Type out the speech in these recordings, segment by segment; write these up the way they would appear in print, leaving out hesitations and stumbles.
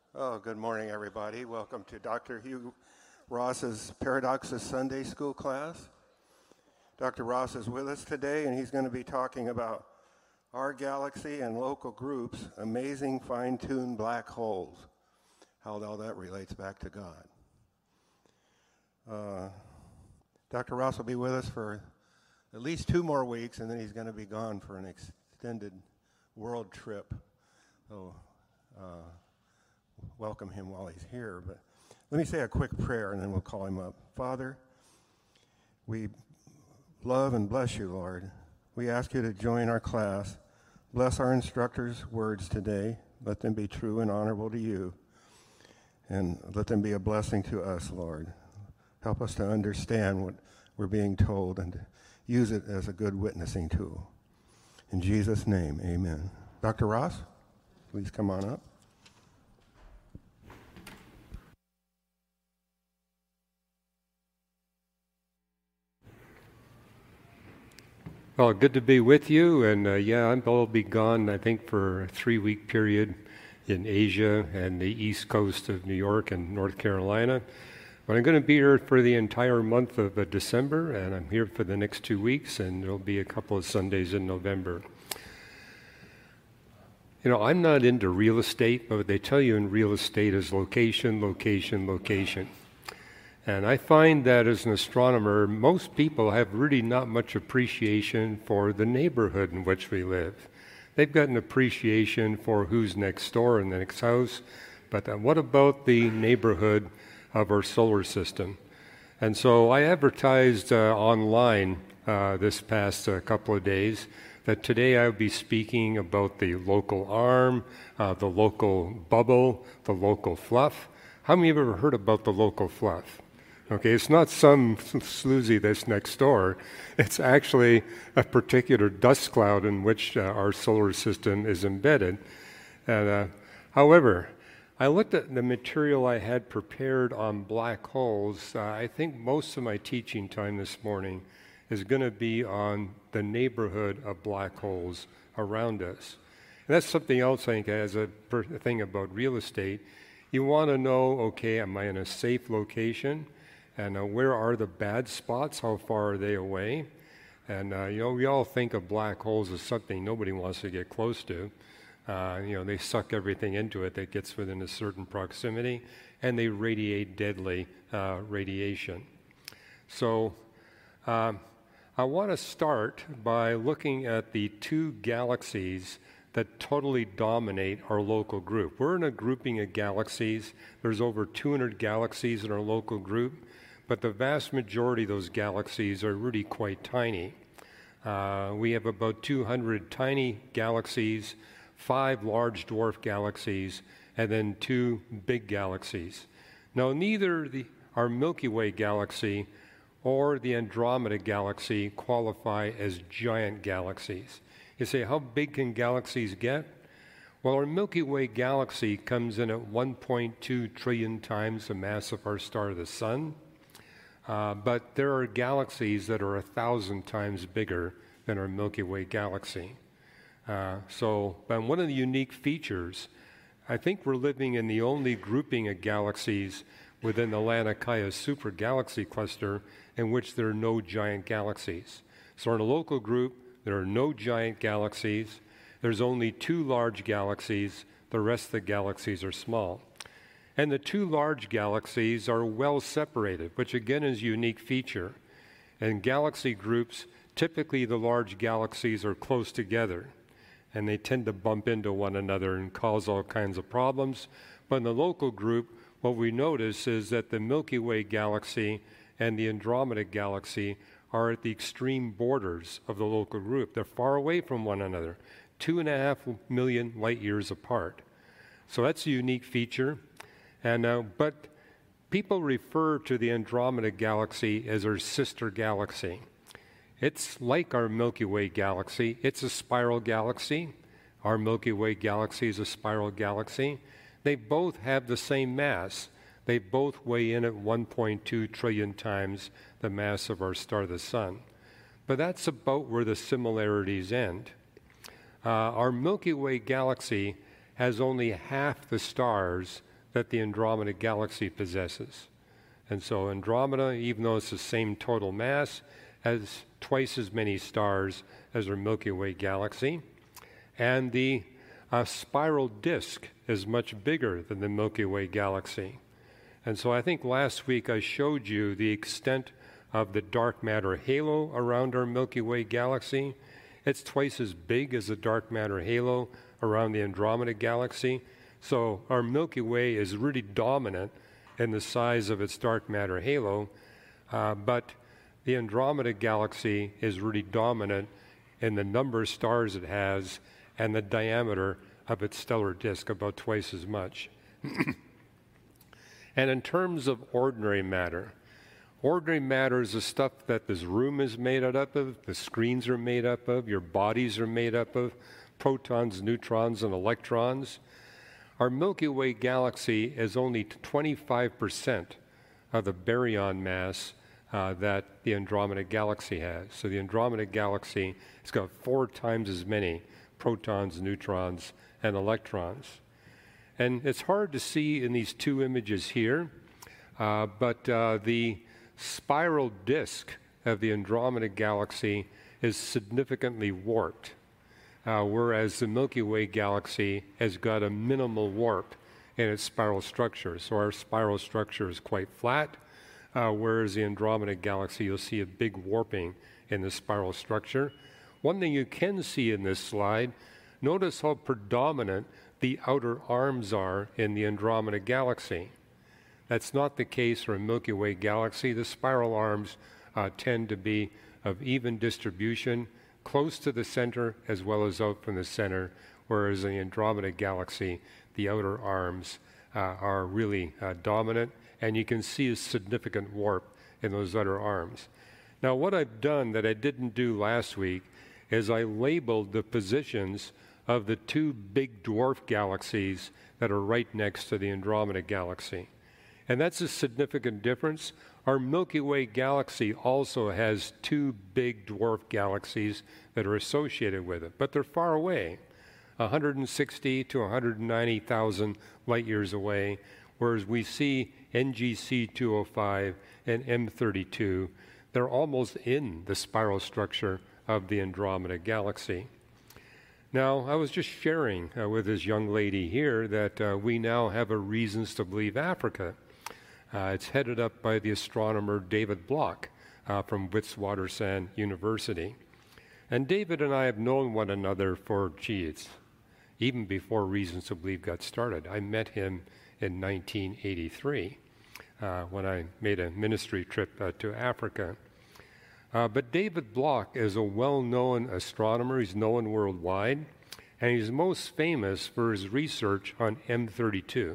Oh, good morning, everybody. Welcome to Dr. Hugh Ross's Paradoxes Sunday School class. Dr. Ross is with us today, and he's going to be talking about our galaxy and local groups, amazing fine-tuned black holes, how all that relates back to God. Dr. Ross will be with us for at least 2 more weeks, and then he's going to be gone for an extended world trip. So, welcome him while he's here. But let me say a quick prayer, and then we'll call him up. Father, we love and bless you, Lord. We ask you to join our class. Bless our instructors' words today. Let them be true and honorable to you. And let them be a blessing to us, Lord. Help us to understand what we're being told and to use it as a good witnessing tool. In Jesus' name, amen. Dr. Ross, please come on up. Well, good to be with you, and I'll be gone, I think, for a 3-week period in Asia and the east coast of New York and North Carolina. But I'm going to be here for the entire month of December, and I'm here for the next 2 weeks, and there'll be a couple of Sundays in November. You know, I'm not into real estate, but what they tell you in real estate is location, location, location. And I find that as an astronomer, most people have really not much appreciation for the neighborhood in which we live. They've got an appreciation for who's next door in the next house, but what about the neighborhood of our solar system? And so I advertised online this past couple of days that today I'll be speaking about the local arm, the local bubble, the local fluff. How many have ever heard about the local fluff? Okay, it's not some sloozy that's next door. It's actually a particular dust cloud in which our solar system is embedded. And, however, I looked at the material I had prepared on black holes. I think most of my teaching time this morning is going to be on the neighborhood of black holes around us. And that's something else I think as a thing about real estate. You want to know, okay, am I in a safe location? And where are the bad spots? How far are they away? And, we all think of black holes as something nobody wants to get close to. They suck everything into it that gets within a certain proximity, and they radiate deadly radiation. So I want to start by looking at the 2 galaxies that totally dominate our local group. We're in a grouping of galaxies. There's over 200 galaxies in our local group. But the vast majority of those galaxies are really quite tiny. We have about 200 tiny galaxies, 5 large dwarf galaxies, and then 2 big galaxies. Now, neither our Milky Way galaxy or the Andromeda galaxy qualify as giant galaxies. You say, how big can galaxies get? Well, our Milky Way galaxy comes in at 1.2 trillion times the mass of our star, the Sun. But there are galaxies that are 1,000 times bigger than our Milky Way galaxy. But one of the unique features, I think we're living in the only grouping of galaxies within the Laniakea supergalaxy cluster in which there are no giant galaxies. So in a local group, there are no giant galaxies. There's only 2 large galaxies. The rest of the galaxies are small. And the 2 large galaxies are well separated, which again is a unique feature. In galaxy groups, typically the large galaxies are close together, and they tend to bump into one another and cause all kinds of problems. But in the local group, what we notice is that the Milky Way galaxy and the Andromeda galaxy are at the extreme borders of the local group. They're far away from one another, 2.5 million light years apart. So that's a unique feature. But people refer to the Andromeda galaxy as our sister galaxy. It's like our Milky Way galaxy. It's a spiral galaxy. Our Milky Way galaxy is a spiral galaxy. They both have the same mass. They both weigh in at 1.2 trillion times the mass of our star, the Sun. But that's about where the similarities end. Our Milky Way galaxy has only half the stars that the Andromeda Galaxy possesses. And so Andromeda, even though it's the same total mass, has twice as many stars as our Milky Way galaxy. And the spiral disk is much bigger than the Milky Way galaxy. And so I think last week I showed you the extent of the dark matter halo around our Milky Way galaxy. It's twice as big as the dark matter halo around the Andromeda galaxy. So our Milky Way is really dominant in the size of its dark matter halo, but the Andromeda galaxy is really dominant in the number of stars it has and the diameter of its stellar disk, about twice as much. And in terms of ordinary matter is the stuff that this room is made up of, the screens are made up of, your bodies are made up of, protons, neutrons, and electrons. Our Milky Way galaxy is only 25% of the baryon mass that the Andromeda galaxy has. So the Andromeda galaxy has got 4 times as many protons, neutrons, and electrons. And it's hard to see in these two images here, but the spiral disk of the Andromeda galaxy is significantly warped, whereas the Milky Way galaxy has got a minimal warp in its spiral structure. So our spiral structure is quite flat, whereas the Andromeda galaxy, you'll see a big warping in the spiral structure. One thing you can see in this slide, notice how predominant the outer arms are in the Andromeda galaxy. That's not the case for a Milky Way galaxy. The spiral arms tend to be of even distribution, close to the center as well as out from the center, whereas in the Andromeda galaxy, the outer arms are really dominant, and you can see a significant warp in those outer arms. Now, what I've done that I didn't do last week is I labeled the positions of the 2 big dwarf galaxies that are right next to the Andromeda galaxy. And that's a significant difference. Our Milky Way galaxy also has 2 big dwarf galaxies that are associated with it, but they're far away, 160 to 190,000 light years away, whereas we see NGC 205 and M32, they're almost in the spiral structure of the Andromeda galaxy. Now, I was just sharing with this young lady here that we now have a reasons to believe Africa. It's headed up by the astronomer David Block from Witwatersrand University. And David and I have known one another for, even before Reasons to Believe got started. I met him in 1983 when I made a ministry trip to Africa. But David Block is a well-known astronomer. He's known worldwide, and he's most famous for his research on M32.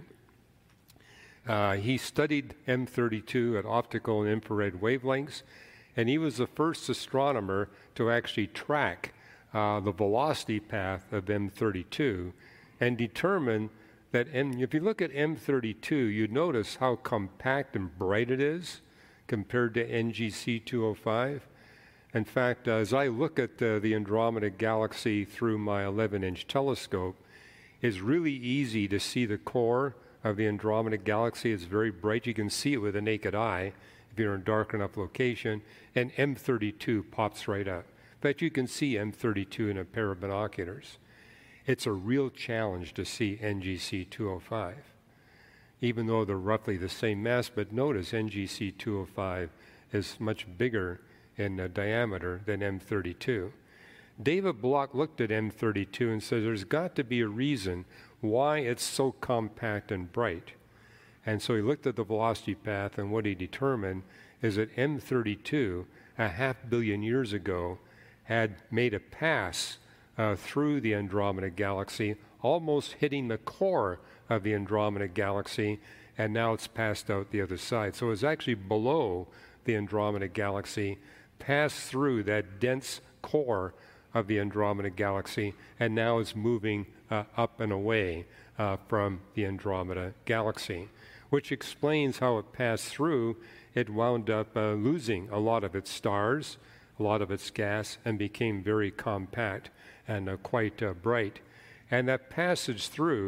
He studied M32 at optical and infrared wavelengths, and he was the first astronomer to actually track the velocity path of M32 and determine that if you look at M32, you notice how compact and bright it is compared to NGC 205. In fact, as I look at the Andromeda galaxy through my 11-inch telescope, it's really easy to see the core of the Andromeda galaxy. It's very bright. You can see it with the naked eye if you're in a dark enough location, and M32 pops right up. In fact, you can see M32 in a pair of binoculars. It's a real challenge to see NGC 205, even though they're roughly the same mass, but notice NGC 205 is much bigger in diameter than M32. David Block looked at M32 and said there's got to be a reason why it's so compact and bright. And so he looked at the velocity path, and what he determined is that M32, 500 million years ago, had made a pass through the Andromeda galaxy, almost hitting the core of the Andromeda galaxy, and now it's passed out the other side. So it's actually below the Andromeda galaxy, passed through that dense core of the Andromeda galaxy, and now it's moving up and away from the Andromeda galaxy, which explains how it passed through. It wound up losing a lot of its stars, a lot of its gas, and became very compact and quite bright. And that passage through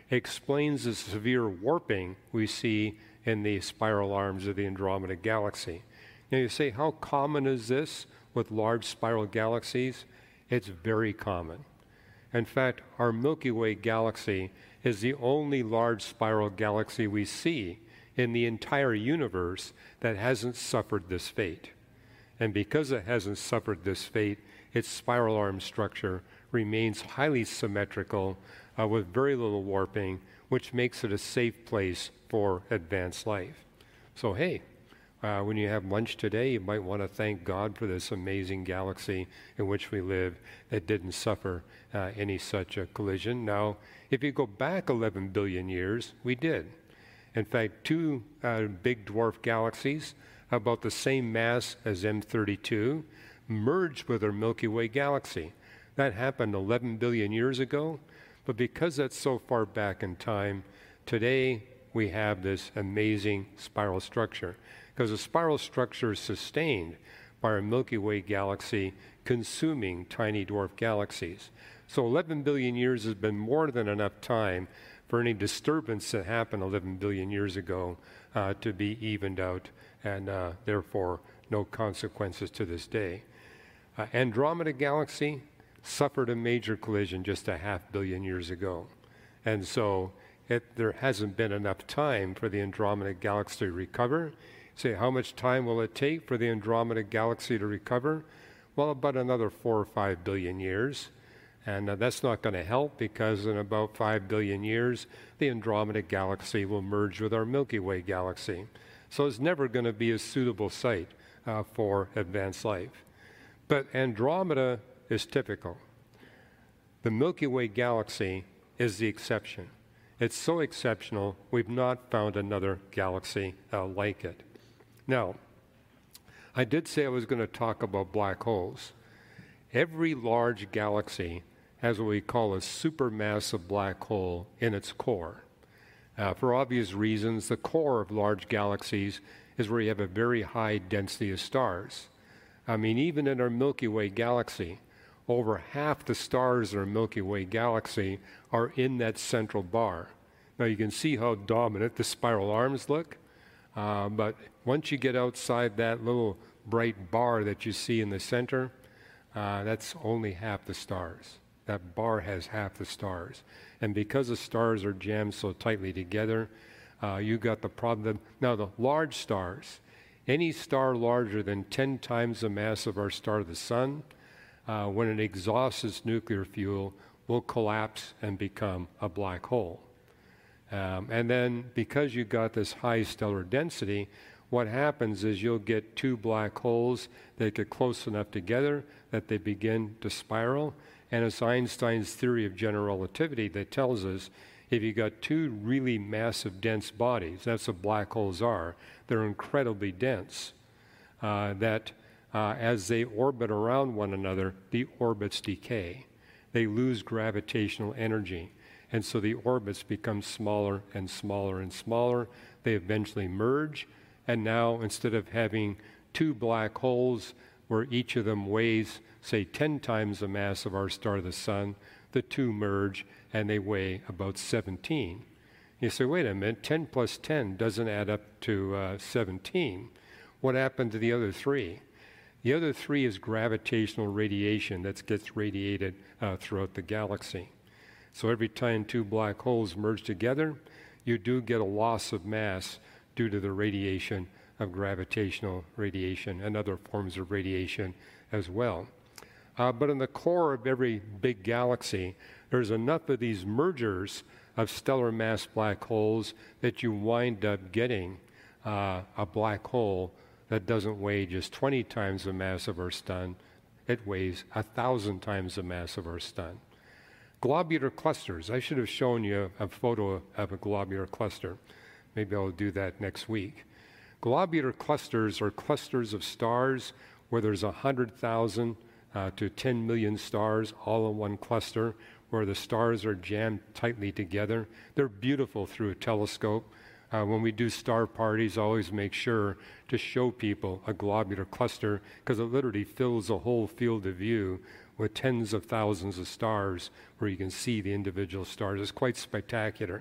explains the severe warping we see in the spiral arms of the Andromeda Galaxy. Now you say, how common is this with large spiral galaxies? It's very common. In fact, our Milky Way galaxy is the only large spiral galaxy we see in the entire universe that hasn't suffered this fate. And because it hasn't suffered this fate, its spiral arm structure remains highly symmetrical with very little warping, which makes it a safe place for advanced life. So hey, when you have lunch today, you might want to thank God for this amazing galaxy in which we live that didn't suffer any such a collision. Now, if you go back 11 billion years, we did. In fact, two big dwarf galaxies, about the same mass as M32, merged with our Milky Way galaxy. That happened 11 billion years ago, but because that's so far back in time, today we have this amazing spiral structure. Because the spiral structure is sustained by our Milky Way galaxy consuming tiny dwarf galaxies. So 11 billion years has been more than enough time for any disturbance that happened 11 billion years ago to be evened out, and therefore no consequences to this day. Andromeda Galaxy suffered a major collision just 500 million years ago. And so there hasn't been enough time for the Andromeda Galaxy to recover. Say, how much time will it take for the Andromeda Galaxy to recover? Well, about another 4 or 5 billion years. And that's not going to help, because in about 5 billion years, the Andromeda Galaxy will merge with our Milky Way galaxy. So it's never going to be a suitable site for advanced life. But Andromeda is typical. The Milky Way galaxy is the exception. It's so exceptional, we've not found another galaxy like it. Now, I did say I was going to talk about black holes. Every large galaxy has what we call a supermassive black hole in its core. For obvious reasons, the core of large galaxies is where you have a very high density of stars. I mean, even in our Milky Way galaxy, over half the stars in our Milky Way galaxy are in that central bar. Now you can see how dominant the spiral arms look, but once you get outside that little bright bar that you see in the center, that's only half the stars. That bar has half the stars. And because the stars are jammed so tightly together, you got the problem. Now the large stars, any star larger than 10 times the mass of our star, the sun, when it exhausts its nuclear fuel, will collapse and become a black hole. And then because you got this high stellar density, what happens is you'll get two black holes that get close enough together that they begin to spiral. And it's Einstein's theory of general relativity that tells us if you got two really massive dense bodies, that's what black holes are, they're incredibly dense, that as they orbit around one another, the orbits decay. They lose gravitational energy. And so the orbits become smaller and smaller and smaller. They eventually merge. And now, instead of having two black holes where each of them weighs, say, 10 times the mass of our star, the sun, the two merge and they weigh about 17. You say, wait a minute, 10 plus 10 doesn't add up to 17. What happened to the other three? The other three is gravitational radiation that gets radiated throughout the galaxy. So every time two black holes merge together, you do get a loss of mass due to the radiation of gravitational radiation and other forms of radiation as well. But in the core of every big galaxy, there's enough of these mergers of stellar mass black holes that you wind up getting a black hole that doesn't weigh just 20 times the mass of our sun. It weighs 1,000 times the mass of our sun. Globular clusters. I should have shown you a photo of a globular cluster. Maybe I'll do that next week. Globular clusters are clusters of stars where there's 100,000 to 10 million stars all in one cluster, where the stars are jammed tightly together. They're beautiful through a telescope. When we do star parties, I always make sure to show people a globular cluster because it literally fills the whole field of view with tens of thousands of stars where you can see the individual stars. It's quite spectacular.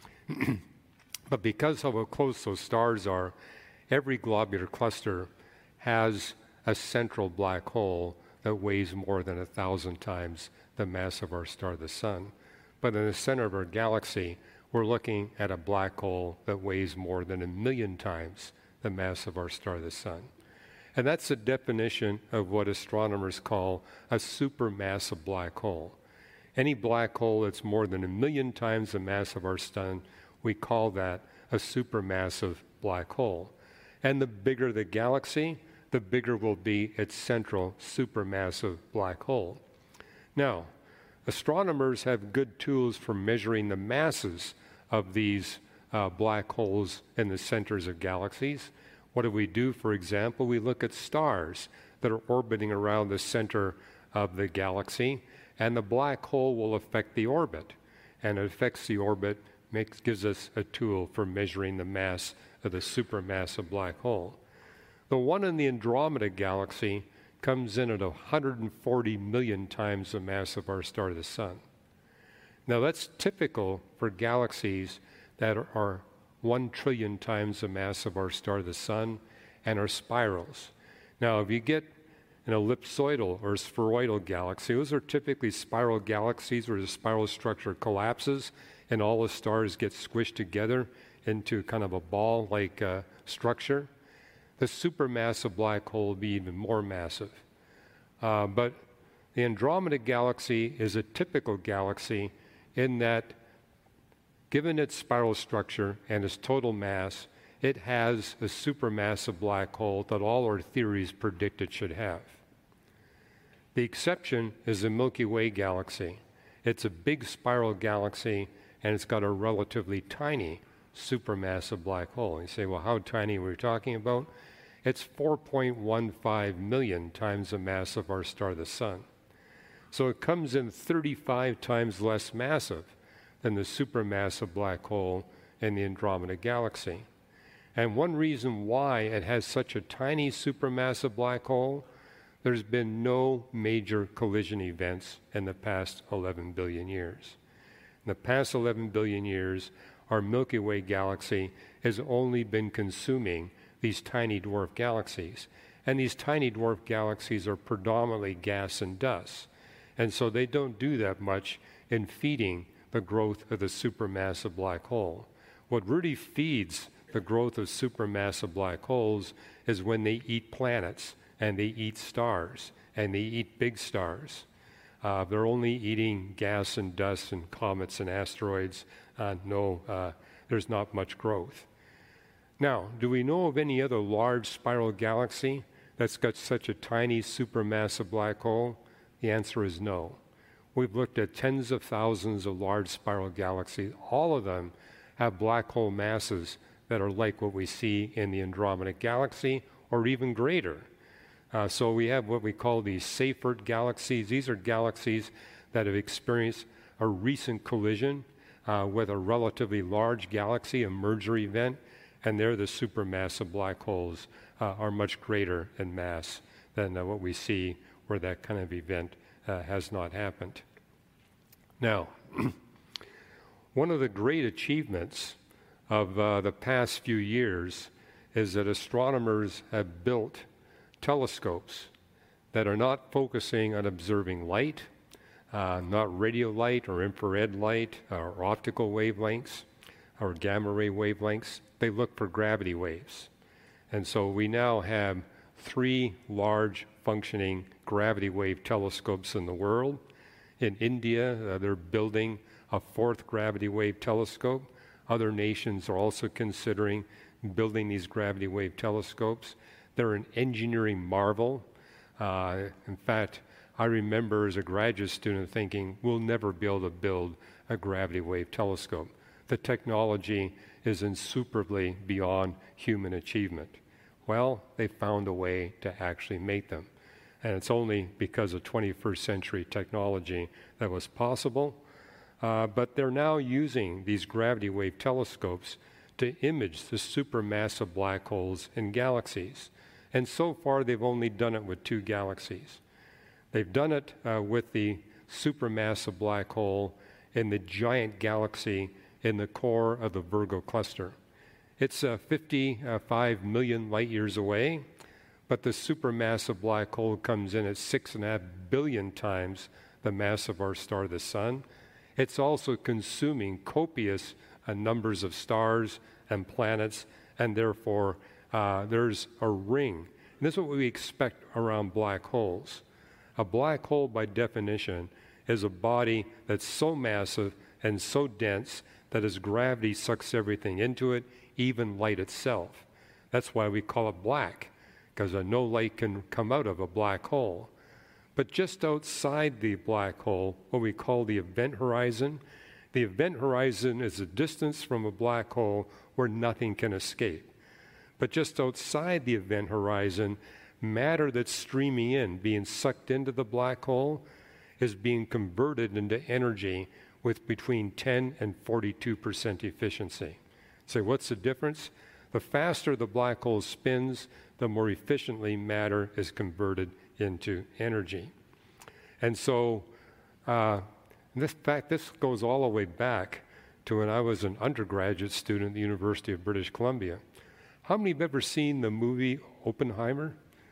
But because of how close those stars are, every globular cluster has a central black hole that weighs more than 1,000 times the mass of our star, the Sun. But in the center of our galaxy, we're looking at a black hole that weighs more than 1,000,000 times the mass of our star, the Sun. And that's the definition of what astronomers call a supermassive black hole. Any black hole that's more than 1,000,000 times the mass of our Sun, we call that a supermassive black hole. And the bigger the galaxy, the bigger will be its central supermassive black hole. Now, astronomers have good tools for measuring the masses of these black holes in the centers of galaxies. What do we do? For example, we look at stars that are orbiting around the center of the galaxy, and the black hole will affect the orbit. And it affects the orbit, gives us a tool for measuring the mass of the supermassive black hole. The one in the Andromeda galaxy comes in at 140 million times the mass of our star, the Sun. Now that's typical for galaxies that are 1 trillion times the mass of our star, the Sun, and are spirals. Now, if you get an ellipsoidal or spheroidal galaxy, those are typically spiral galaxies where the spiral structure collapses and all the stars get squished together into kind of a ball-like structure. The supermassive black hole will be even more massive. But the Andromeda galaxy is a typical galaxy in that, given its spiral structure and its total mass, it has a supermassive black hole that all our theories predict it should have. The exception is the Milky Way galaxy. It's a big spiral galaxy, and it's got a relatively tiny supermassive black hole. You say, well, how tiny are we talking about? It's 4.15 million times the mass of our star, the Sun. So it comes in 35 times less massive than the supermassive black hole in the Andromeda galaxy. And one reason why it has such a tiny supermassive black hole, there's been no major collision events in the past 11 billion years. In the past 11 billion years, our Milky Way galaxy has only been consuming these tiny dwarf galaxies. And these tiny dwarf galaxies are predominantly gas and dust. And so they don't do that much in feeding the growth of the supermassive black hole. What really feeds the growth of supermassive black holes is when they eat planets and they eat stars and they eat big stars. They're only eating gas and dust and comets and asteroids. There's not much growth. Now, do we know of any other large spiral galaxy that's got such a tiny supermassive black hole? The answer is no. We've looked at tens of thousands of large spiral galaxies. All of them have black hole masses that are like what we see in the Andromeda galaxy or even greater. So we have what we call these Seyfert galaxies. These are galaxies that have experienced a recent collision with a relatively large galaxy, a merger event, and there the supermassive black holes are much greater in mass than what we see where that kind of event has not happened. Now, one of the great achievements of the past few years is that astronomers have built telescopes that are not focusing on observing light, not radio light or infrared light or optical wavelengths or gamma ray wavelengths. They look for gravity waves. And so we now have 3 large functioning gravity wave telescopes in the world. In India, they're building a 4th gravity wave telescope. Other nations are also considering building these gravity wave telescopes. They're an engineering marvel. In fact, I remember as a graduate student thinking, we'll never be able to build a gravity wave telescope. The technology is insuperably beyond human achievement. Well, they found a way to actually make them. And it's only because of 21st century technology that was possible. But they're now using these gravity wave telescopes to image the supermassive black holes in galaxies. And so far, they've only done it with 2 galaxies. They've done it with the supermassive black hole in the giant galaxy in the core of the Virgo cluster. It's 55 million light years away, but the supermassive black hole comes in at 6.5 billion times the mass of our star, the Sun. It's also consuming copious numbers of stars and planets, and therefore there's a ring. And this is what we expect around black holes. A black hole, by definition, is a body that's so massive and so dense that its gravity sucks everything into it, even light itself. That's why we call it black, because no light can come out of a black hole. But just outside the black hole, what we call the event horizon is a distance from a black hole where nothing can escape. But just outside the event horizon, matter that's streaming in, being sucked into the black hole, is being converted into energy with between 10 and 42% efficiency. So what's the difference? The faster the black hole spins, the more efficiently matter is converted into energy. And so, this goes all the way back to when I was an undergraduate student at the University of British Columbia. How many have ever seen the movie Oppenheimer?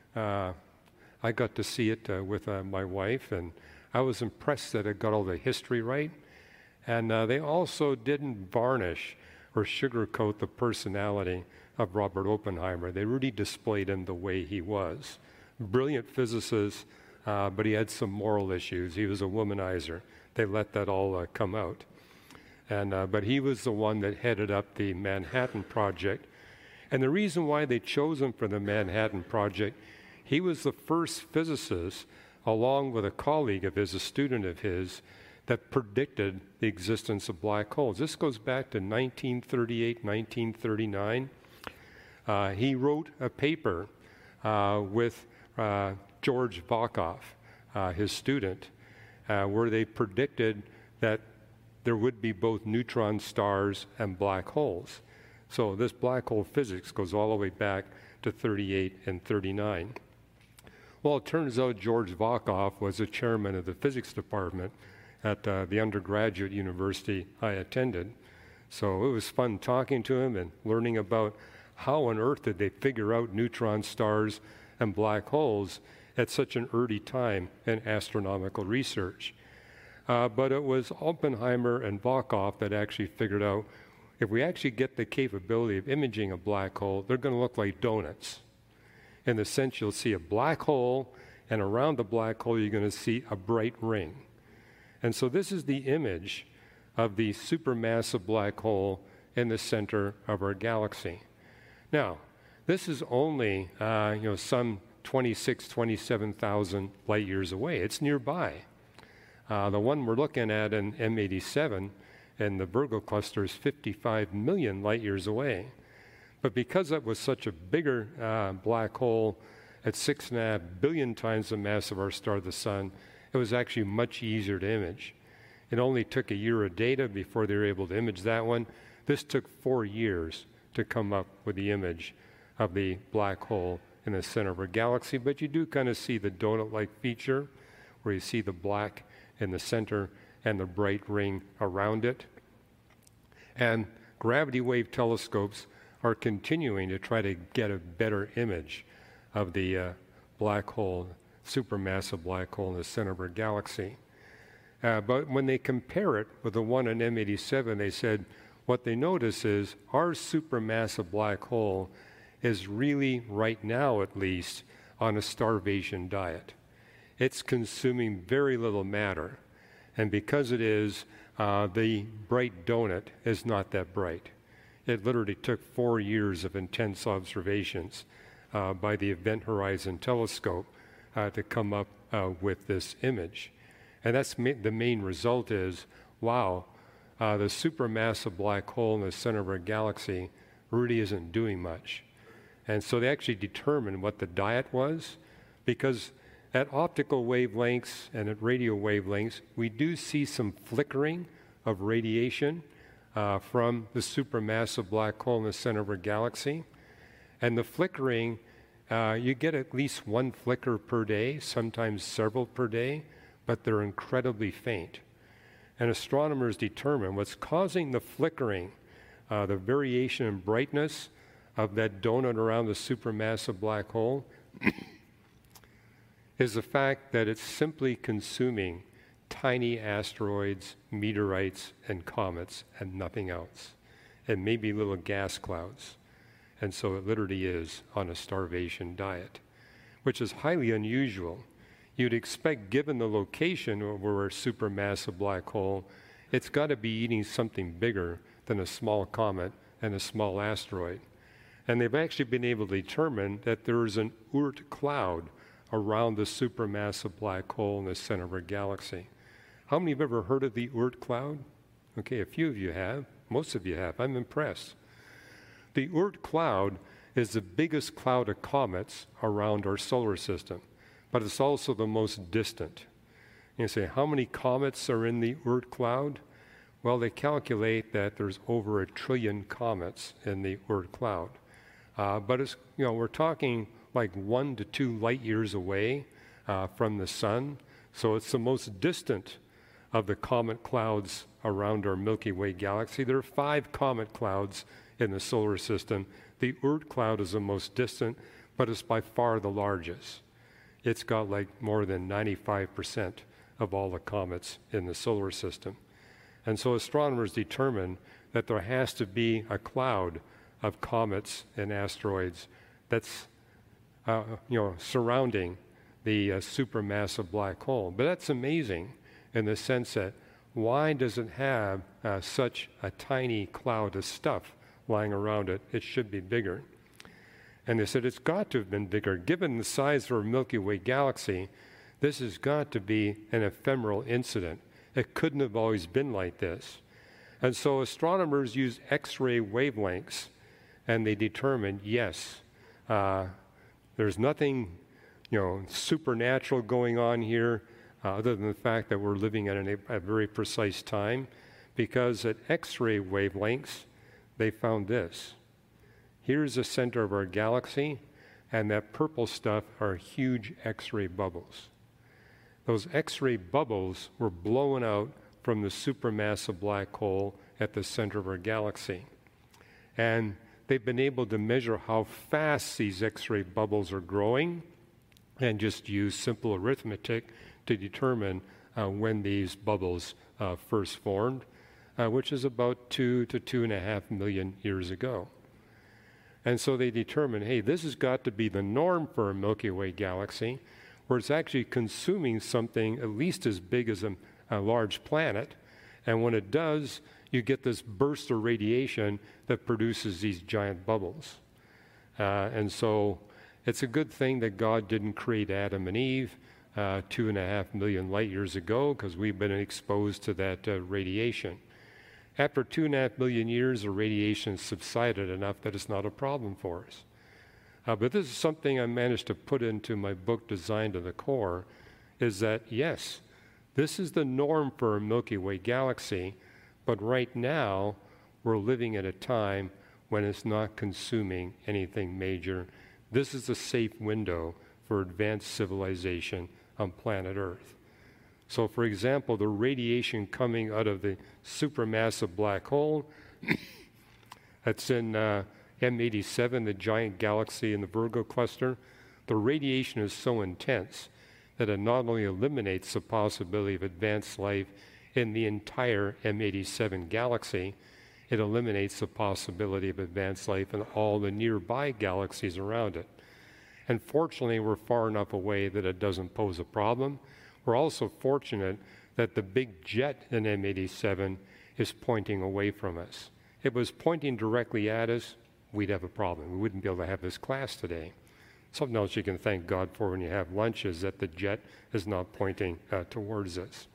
I got to see it with my wife, and I was impressed that it got all the history right. And they also didn't varnish or sugarcoat the personality of Robert Oppenheimer. They really displayed him the way he was. Brilliant physicist, but he had some moral issues. He was a womanizer. They let that all come out. But he was the one that headed up the Manhattan Project. And the reason why they chose him for the Manhattan Project, he was the first physicist, along with a colleague of his, a student of his, that predicted the existence of black holes. This goes back to 1938, 1939. He wrote a paper with George Volkoff, his student, where they predicted that there would be both neutron stars and black holes. So this black hole physics goes all the way back to 38 and 39. Well, it turns out George Volkoff was the chairman of the physics department at the undergraduate university I attended. So it was fun talking to him and learning about how on earth did they figure out neutron stars and black holes at such an early time in astronomical research. But it was Oppenheimer and Volkoff that actually figured out if we actually get the capability of imaging a black hole, they're going to look like donuts. In the sense, you'll see a black hole, and around the black hole, you're going to see a bright ring. And so this is the image of the supermassive black hole in the center of our galaxy. Now, this is only some 27,000 light years away. It's nearby. The one we're looking at in M87 in the Virgo cluster is 55 million light years away. But because that was such a bigger black hole at 6.5 billion times the mass of our star, the Sun, it was actually much easier to image. It only took a year of data before they were able to image that one. This took 4 years to come up with the image of the black hole in the center of our galaxy. But you do kind of see the donut-like feature where you see the black in the center and the bright ring around it. And gravity wave telescopes are continuing to try to get a better image of the black hole, supermassive black hole in the center of our galaxy. But when they compare it with the one in M87, they said what they notice is our supermassive black hole is really, right now at least, on a starvation diet. It's consuming very little matter. And because it is, the bright donut is not that bright. It literally took 4 years of intense observations by the Event Horizon Telescope to come up with this image. And that's the main result is, wow, the supermassive black hole in the center of our galaxy really isn't doing much. And so they actually determined what the diet was, because at optical wavelengths and at radio wavelengths, we do see some flickering of radiation from the supermassive black hole in the center of our galaxy. And the flickering You get at least one flicker per day, sometimes several per day, but they're incredibly faint. And astronomers determine what's causing the flickering, the variation in brightness of that donut around the supermassive black hole, is the fact that it's simply consuming tiny asteroids, meteorites, and comets, and nothing else, and maybe little gas clouds. And so it literally is on a starvation diet, which is highly unusual. You'd expect, given the location of our supermassive black hole, it's got to be eating something bigger than a small comet and a small asteroid. And they've actually been able to determine that there is an Oort cloud around the supermassive black hole in the center of our galaxy. How many have ever heard of the Oort cloud? Okay, a few of you have. Most of you have. I'm impressed. The Oort cloud is the biggest cloud of comets around our solar system, but it's also the most distant. You say, how many comets are in the Oort cloud? Well, they calculate that there's over 1 trillion comets in the Oort cloud. But it's, we're talking like 1 to 2 light years away from the sun. So it's the most distant of the comet clouds around our Milky Way galaxy. There are 5 comet clouds in the solar system. The Oort cloud is the most distant, but it's by far the largest. It's got like more than 95% of all the comets in the solar system. And so astronomers determine that there has to be a cloud of comets and asteroids that's surrounding the supermassive black hole. But that's amazing in the sense that why does it have such a tiny cloud of stuff lying around it? It should be bigger. And they said it's got to have been bigger. Given the size of our Milky Way galaxy, this has got to be an ephemeral incident. It couldn't have always been like this. And so astronomers use X-ray wavelengths, and they determined, yes, there's nothing, supernatural going on here, other than the fact that we're living at a very precise time, because at X-ray wavelengths, they found this. Here's the center of our galaxy, and that purple stuff are huge X-ray bubbles. Those X-ray bubbles were blown out from the supermassive black hole at the center of our galaxy. And they've been able to measure how fast these X-ray bubbles are growing and just use simple arithmetic to determine when these bubbles first formed, which is about 2 to 2.5 million years ago. And so they determined, hey, this has got to be the norm for a Milky Way galaxy, where it's actually consuming something at least as big as a large planet. And when it does, you get this burst of radiation that produces these giant bubbles. And so it's a good thing that God didn't create Adam and Eve 2.5 million light years ago, because we've been exposed to that radiation. After 2.5 million years, the radiation subsided enough that it's not a problem for us. But this is something I managed to put into my book, Design to the Core, is that, yes, this is the norm for a Milky Way galaxy, but right now we're living at a time when it's not consuming anything major. This is a safe window for advanced civilization on planet Earth. So, for example, the radiation coming out of the supermassive black hole that's in M87, the giant galaxy in the Virgo cluster, the radiation is so intense that it not only eliminates the possibility of advanced life in the entire M87 galaxy, it eliminates the possibility of advanced life in all the nearby galaxies around it. And fortunately, we're far enough away that it doesn't pose a problem. We're also fortunate that the big jet in M87 is pointing away from us. If it was pointing directly at us, we'd have a problem. We wouldn't be able to have this class today. Something else you can thank God for when you have lunch is that the jet is not pointing towards us.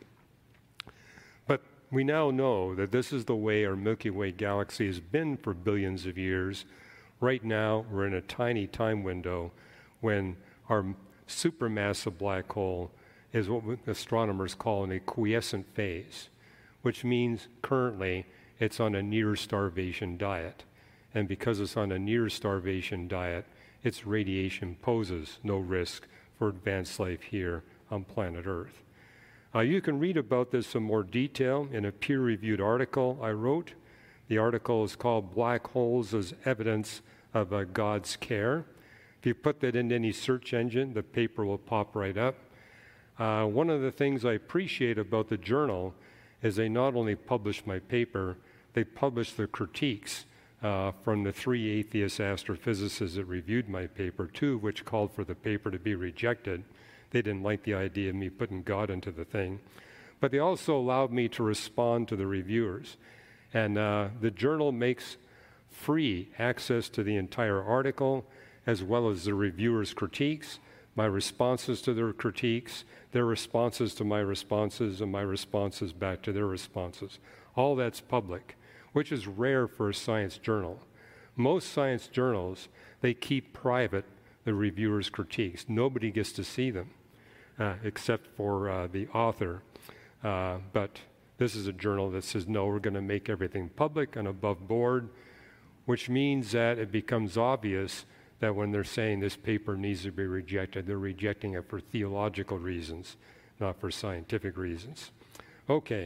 But we now know that this is the way our Milky Way galaxy has been for billions of years. Right now, we're in a tiny time window when our supermassive black hole is what astronomers call an quiescent phase, which means currently it's on a near starvation diet. And because it's on a near starvation diet, its radiation poses no risk for advanced life here on planet Earth. You can read about this in more detail in a peer-reviewed article I wrote. The article is called Black Holes as Evidence of God's Care. If you put that into any search engine, the paper will pop right up. One of the things I appreciate about the journal is they not only publish my paper, they publish the critiques from the 3 atheist astrophysicists that reviewed my paper, 2 of which called for the paper to be rejected. They didn't like the idea of me putting God into the thing. But they also allowed me to respond to the reviewers. And the journal makes free access to the entire article, as well as the reviewers' critiques, my responses to their critiques, their responses to my responses, and my responses back to their responses. All that's public, which is rare for a science journal. Most science journals, they keep private the reviewers' critiques. Nobody gets to see them, except for the author. But this is a journal that says, no, we're going to make everything public and above board, which means that it becomes obvious that when they're saying this paper needs to be rejected, they're rejecting it for theological reasons, not for scientific reasons. Okay.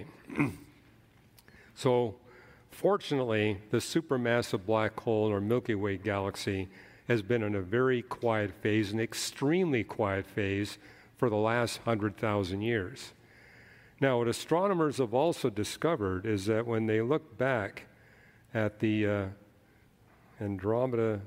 So, fortunately, the supermassive black hole in our Milky Way galaxy has been in a very quiet phase, an extremely quiet phase, for the last 100,000 years. Now, what astronomers have also discovered is that when they look back at the Andromeda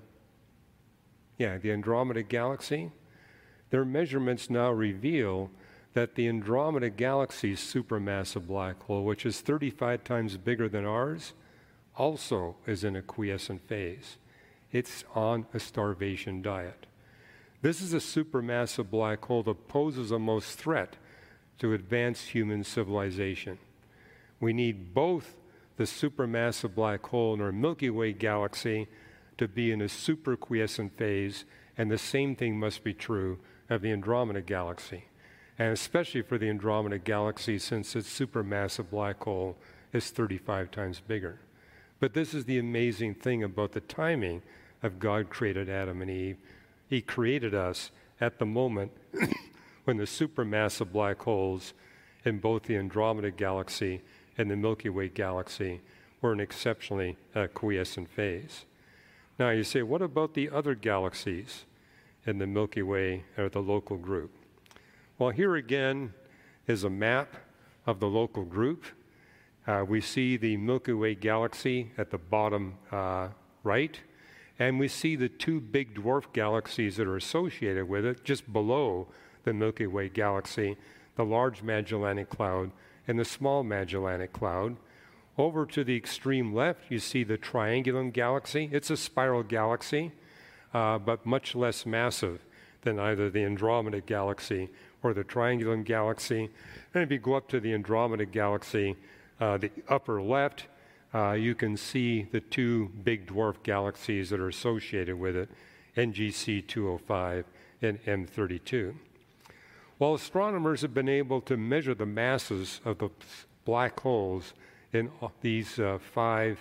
galaxy, their measurements now reveal that the Andromeda galaxy's supermassive black hole, which is 35 times bigger than ours, also is in a quiescent phase. It's on a starvation diet. This is a supermassive black hole that poses a most threat to advanced human civilization. We need both the supermassive black hole in our Milky Way galaxy to be in a superquiescent phase, and the same thing must be true of the Andromeda galaxy, and especially for the Andromeda galaxy, since its supermassive black hole is 35 times bigger. But this is the amazing thing about the timing of God created Adam and Eve. He created us at the moment when the supermassive black holes in both the Andromeda galaxy and the Milky Way galaxy were in exceptionally quiescent phase. Now you say, what about the other galaxies in the Milky Way or the local group? Well, here again is a map of the local group. We see the Milky Way galaxy at the bottom right, and we see the 2 big dwarf galaxies that are associated with it just below the Milky Way galaxy, the Large Magellanic Cloud and the Small Magellanic Cloud. Over to the extreme left, you see the Triangulum galaxy. It's a spiral galaxy, but much less massive than either the Andromeda galaxy or the Triangulum galaxy. And if you go up to the Andromeda galaxy, the upper left, you can see the 2 big dwarf galaxies that are associated with it, NGC 205 and M32. Well, astronomers have been able to measure the masses of the black holes in these 5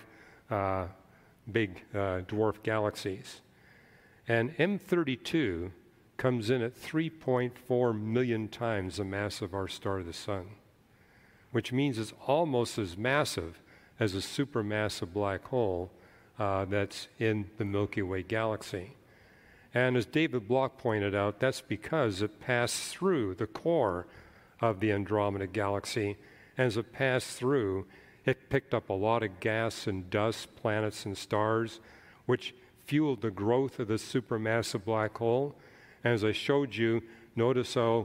big dwarf galaxies. And M32 comes in at 3.4 million times the mass of our star, the Sun, which means it's almost as massive as a supermassive black hole that's in the Milky Way galaxy. And as David Block pointed out, that's because it passed through the core of the Andromeda galaxy. And as it passed through, it picked up a lot of gas and dust, planets and stars, which fueled the growth of the supermassive black hole. And as I showed you, notice how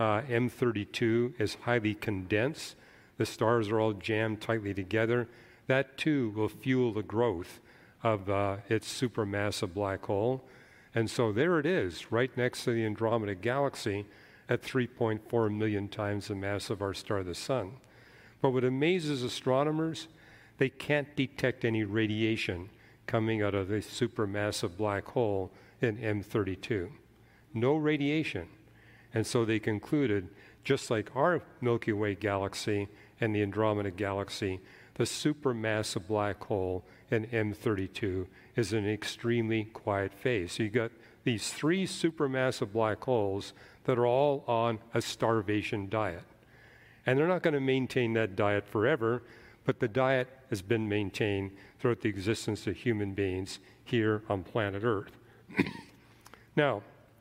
M32 is highly condensed. The stars are all jammed tightly together. That too will fuel the growth of its supermassive black hole. And so there it is, right next to the Andromeda galaxy at 3.4 million times the mass of our star, the Sun. But what amazes astronomers, they can't detect any radiation coming out of the supermassive black hole in M32. No radiation. And so they concluded, just like our Milky Way galaxy and the Andromeda galaxy, the supermassive black hole in M32 is an extremely quiet phase. So you got these three supermassive black holes that are all on a starvation diet. And they're not going to maintain that diet forever, but the diet has been maintained throughout the existence of human beings here on planet Earth. Now,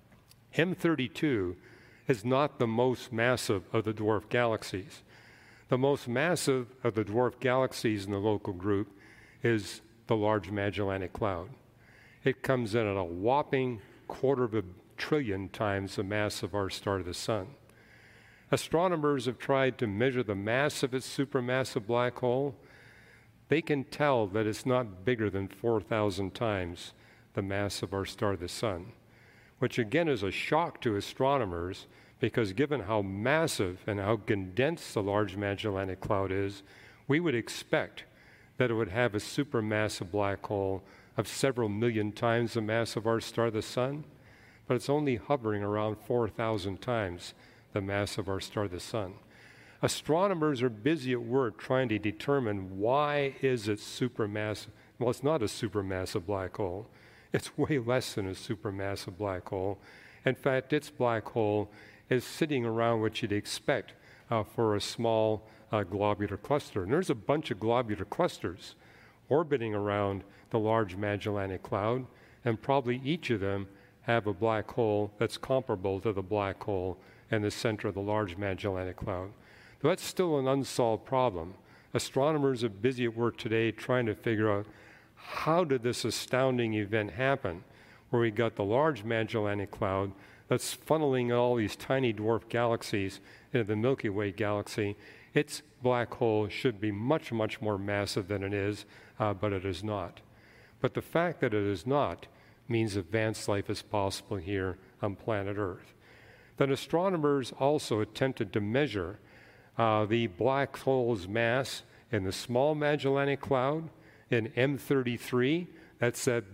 M32 is not the most massive of the dwarf galaxies. The most massive of the dwarf galaxies in the local group is the Large Magellanic Cloud. It comes in at a whopping 250 billion times the mass of our star, the Sun. Astronomers have tried to measure the mass of its supermassive black hole. They can tell that it's not bigger than 4,000 times the mass of our star, the Sun, which again is a shock to astronomers because given how massive and how condensed the Large Magellanic Cloud is, we would expect that it would have a supermassive black hole of several million times the mass of our star, the Sun, but it's only hovering around 4,000 times the mass of our star, the Sun. Astronomers are busy at work trying to determine why is it supermassive. Well, it's not a supermassive black hole. It's way less than a supermassive black hole. In fact, its black hole is sitting around what you'd expect for a small globular cluster. And there's a bunch of globular clusters orbiting around the Large Magellanic Cloud, and probably each of them have a black hole that's comparable to the black hole in the center of the Large Magellanic Cloud. But that's still an unsolved problem. Astronomers are busy at work today trying to figure out how did this astounding event happen, where we got the Large Magellanic Cloud that's funneling all these tiny dwarf galaxies into the Milky Way galaxy. Its black hole should be much, much more massive than it is, but it is not. But the fact that it is not means advanced life is possible here on planet Earth. Then astronomers also attempted to measure the black hole's mass in the Small Magellanic Cloud, in M33, that's that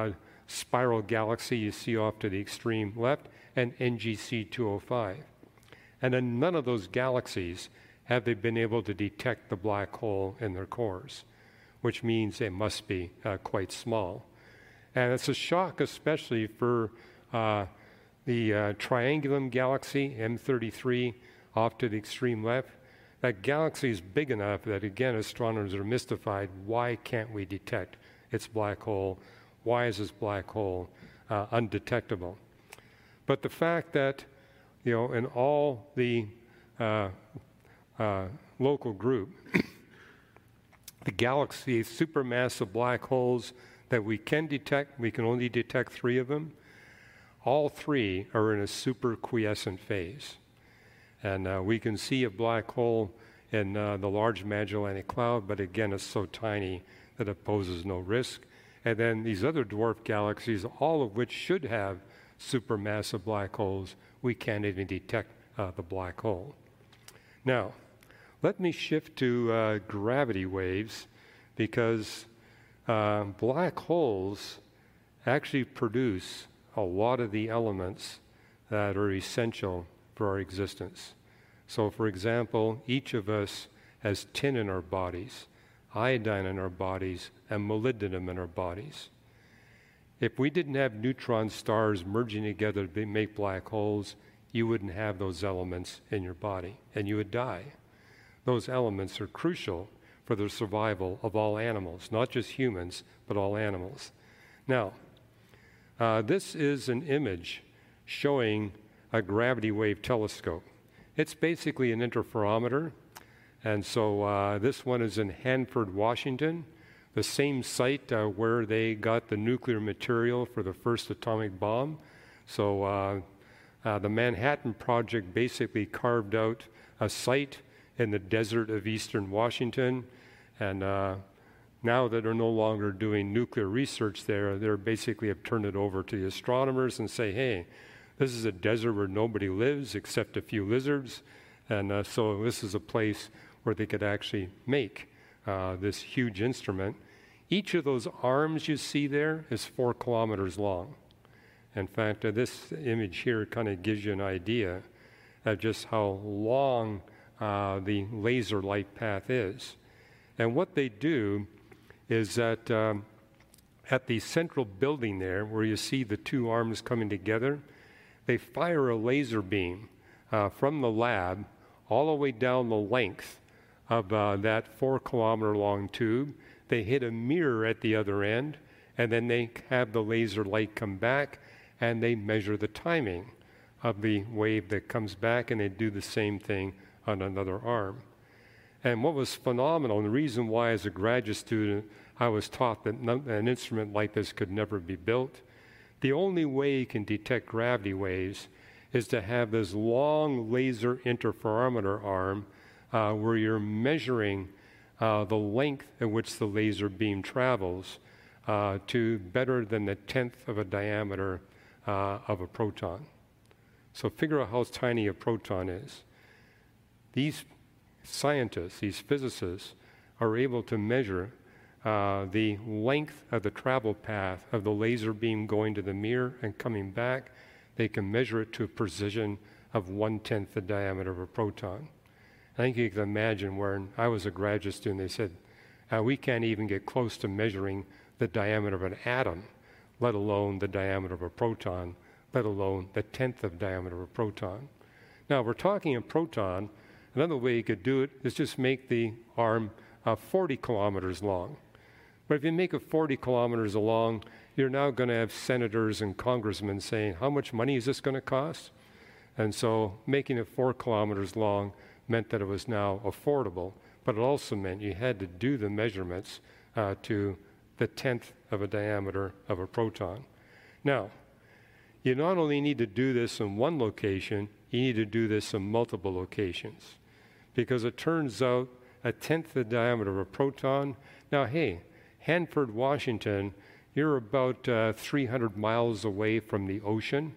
spiral galaxy you see off to the extreme left, and NGC 205. And in none of those galaxies have they been able to detect the black hole in their cores, which means it must be quite small. And it's a shock, especially for the Triangulum galaxy, M33, off to the extreme left. That galaxy is big enough that, again, astronomers are mystified. Why can't we detect its black hole? Why is this black hole undetectable? But the fact that, you know, in all the local group, the galaxy supermassive black holes that we can detect, we can only detect 3 of them. All 3 are in a superquiescent phase. And we can see a black hole in the Large Magellanic Cloud, but again, it's so tiny that it poses no risk. And then these other dwarf galaxies, all of which should have supermassive black holes, we can't even detect the black hole. Now, let me shift to gravity waves, because black holes actually produce a lot of the elements that are essential for our existence. So, for example, each of us has tin in our bodies, iodine in our bodies, and molybdenum in our bodies. If we didn't have neutron stars merging together to make black holes, you wouldn't have those elements in your body, and you would die. Those elements are crucial for the survival of all animals, not just humans, but all animals. Now, this is an image showing a gravity wave telescope. It's basically an interferometer, and so this one is in Hanford, Washington, the same site where they got the nuclear material for the first atomic bomb. So the Manhattan Project basically carved out a site in the desert of eastern Washington, and now that they're no longer doing nuclear research there, they're basically have turned it over to the astronomers and say, hey, this is a desert where nobody lives except a few lizards, and so this is a place where they could actually make this huge instrument. Each of those arms you see there is 4 kilometers long. In fact, this image here kind of gives you an idea of just how long the laser light path is. And what they do is that at the central building there, where you see the two arms coming together, they fire a laser beam from the lab all the way down the length of that 4-kilometer long tube. They hit a mirror at the other end, and then they have the laser light come back, and they measure the timing of the wave that comes back, and they do the same thing on another arm. And what was phenomenal, and the reason why as a graduate student I was taught that an instrument like this could never be built, the only way you can detect gravity waves is to have this long laser interferometer arm where you're measuring the length at which the laser beam travels to better than the 10th of a diameter of a proton. So figure out how tiny a proton is. These scientists, these physicists, are able to measure the length of the travel path of the laser beam going to the mirror and coming back. They can measure it to a precision of 1/10 the diameter of a proton. I think you can imagine when I was a graduate student, they said, we can't even get close to measuring the diameter of an atom, let alone the diameter of a proton, let alone the 10th of diameter of a proton. Now, we're talking a proton. Another way you could do it is just make the arm 40 kilometers long. But if you make it 40 kilometers long, you're now going to have senators and congressmen saying, how much money is this going to cost? And so making it 4 kilometers long meant that it was now affordable, but it also meant you had to do the measurements to the 10th of a diameter of a proton. Now, you not only need to do this in one location, you need to do this in multiple locations, because it turns out a 10th the diameter of a proton. Now, hey, Hanford, Washington, you're about 300 miles away from the ocean,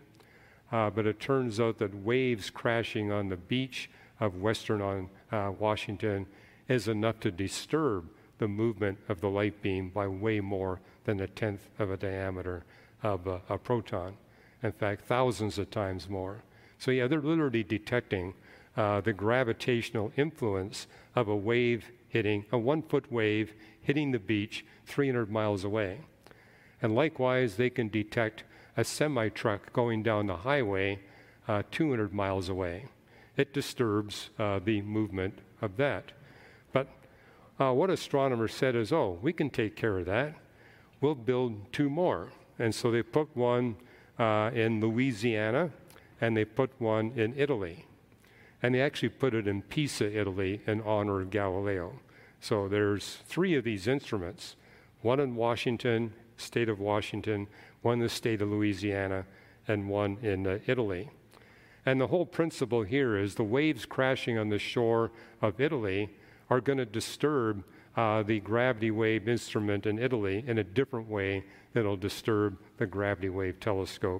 but it turns out that waves crashing on the beach of western Washington is enough to disturb the movement of the light beam by way more than a 10th of a diameter of a proton. In fact, thousands of times more. So yeah, they're literally detecting the gravitational influence of a wave hitting, a 1-foot wave hitting the beach 300 miles away. And likewise, they can detect a semi-truck going down the highway 200 miles away. It disturbs the movement of that. But what astronomers said is, we can take care of that. We'll build 2 more. And so they put one in Louisiana, and they put one in Italy. And they actually put it in Pisa, Italy, in honor of Galileo. So there's 3 of these instruments, one in Washington, state of Washington, one in the state of Louisiana, and one in Italy. And the whole principle here is the waves crashing on the shore of Italy are going to disturb the gravity wave instrument in Italy in a different way than will disturb the gravity wave telescope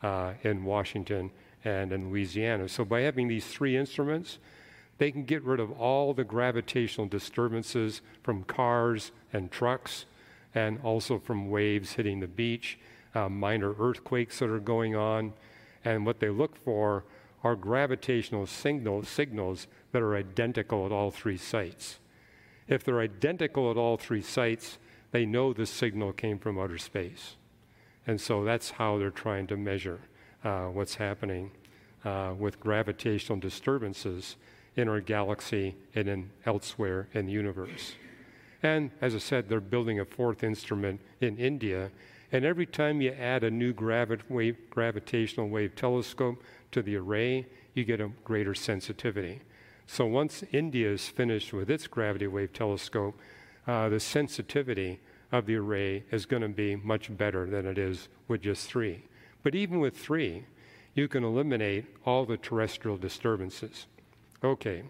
in Washington and in Louisiana. So by having these 3 instruments, they can get rid of all the gravitational disturbances from cars and trucks, and also from waves hitting the beach, minor earthquakes that are going on. And what they look for are gravitational signals that are identical at all 3 sites. If they're identical at all 3 sites, they know the signal came from outer space. And so that's how they're trying to measure what's happening with gravitational disturbances in our galaxy and elsewhere in the universe. And as I said, they're building a 4th instrument in India. And every time you add a new gravitational wave telescope to the array, you get a greater sensitivity. So once India is finished with its gravity wave telescope, the sensitivity of the array is going to be much better than it is with just 3. But even with 3, you can eliminate all the terrestrial disturbances. Okay.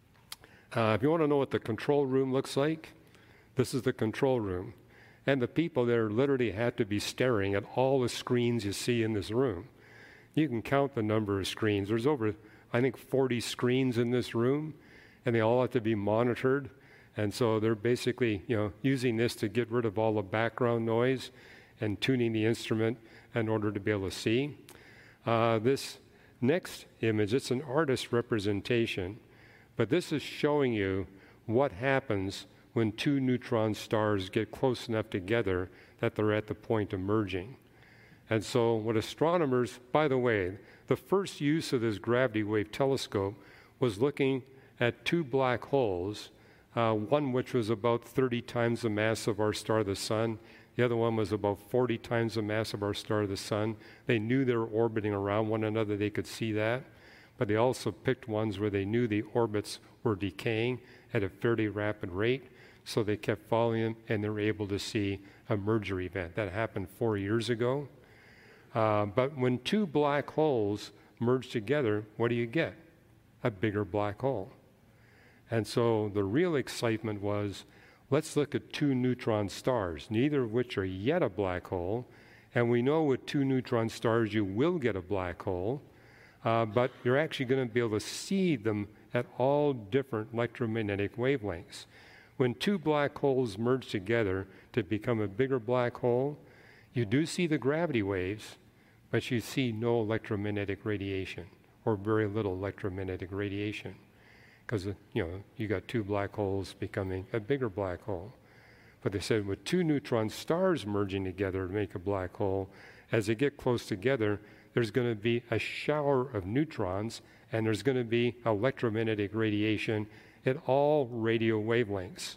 If you want to know what the control room looks like, this is the control room. And the people there literally had to be staring at all the screens you see in this room. You can count the number of screens. There's over, I think, 40 screens in this room, and they all have to be monitored. And so they're basically, using this to get rid of all the background noise and tuning the instrument in order to be able to see. This next image, it's an artist representation, but this is showing you what happens when two neutron stars get close enough together that they're at the point of merging. And so what astronomers, by the way, the first use of this gravity wave telescope was looking at two black holes, one which was about 30 times the mass of our star, the sun. The other one was about 40 times the mass of our star, the sun. They knew they were orbiting around one another. They could see that. But they also picked ones where they knew the orbits were decaying at a fairly rapid rate. So they kept following them, and they were able to see a merger event. That happened 4 years ago. But when two black holes merge together, what do you get? A bigger black hole. And so the real excitement was, let's look at two neutron stars, neither of which are yet a black hole. And we know with two neutron stars you will get a black hole, but you're actually going to be able to see them at all different electromagnetic wavelengths. When two black holes merge together to become a bigger black hole, you do see the gravity waves, but you see no electromagnetic radiation, or very little electromagnetic radiation, because you got two black holes becoming a bigger black hole. But they said with two neutron stars merging together to make a black hole, as they get close together, there's going to be a shower of neutrons, and there's going to be electromagnetic radiation at all radio wavelengths.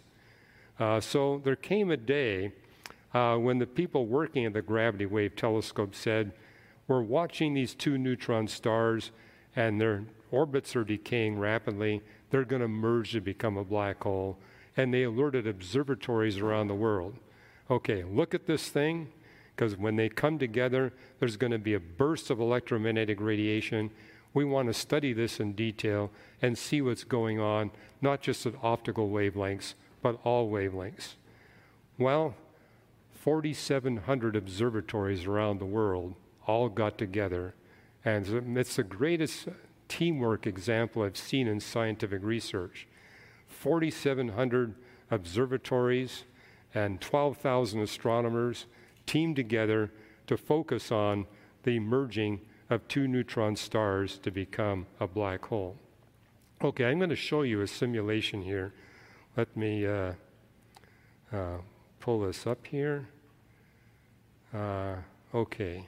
So there came a day when the people working at the gravity wave telescope said, we're watching these two neutron stars, and their orbits are decaying rapidly. They're going to merge to become a black hole. And they alerted observatories around the world. Okay, look at this thing, because when they come together, there's going to be a burst of electromagnetic radiation. We want to study this in detail and see what's going on, not just at optical wavelengths, but all wavelengths. Well, 4,700 observatories around the world all got together, and it's the greatest teamwork example I've seen in scientific research. 4,700 observatories and 12,000 astronomers teamed together to focus on the merging of two neutron stars to become a black hole. Okay, I'm going to show you a simulation here. Let me pull this up here. Okay.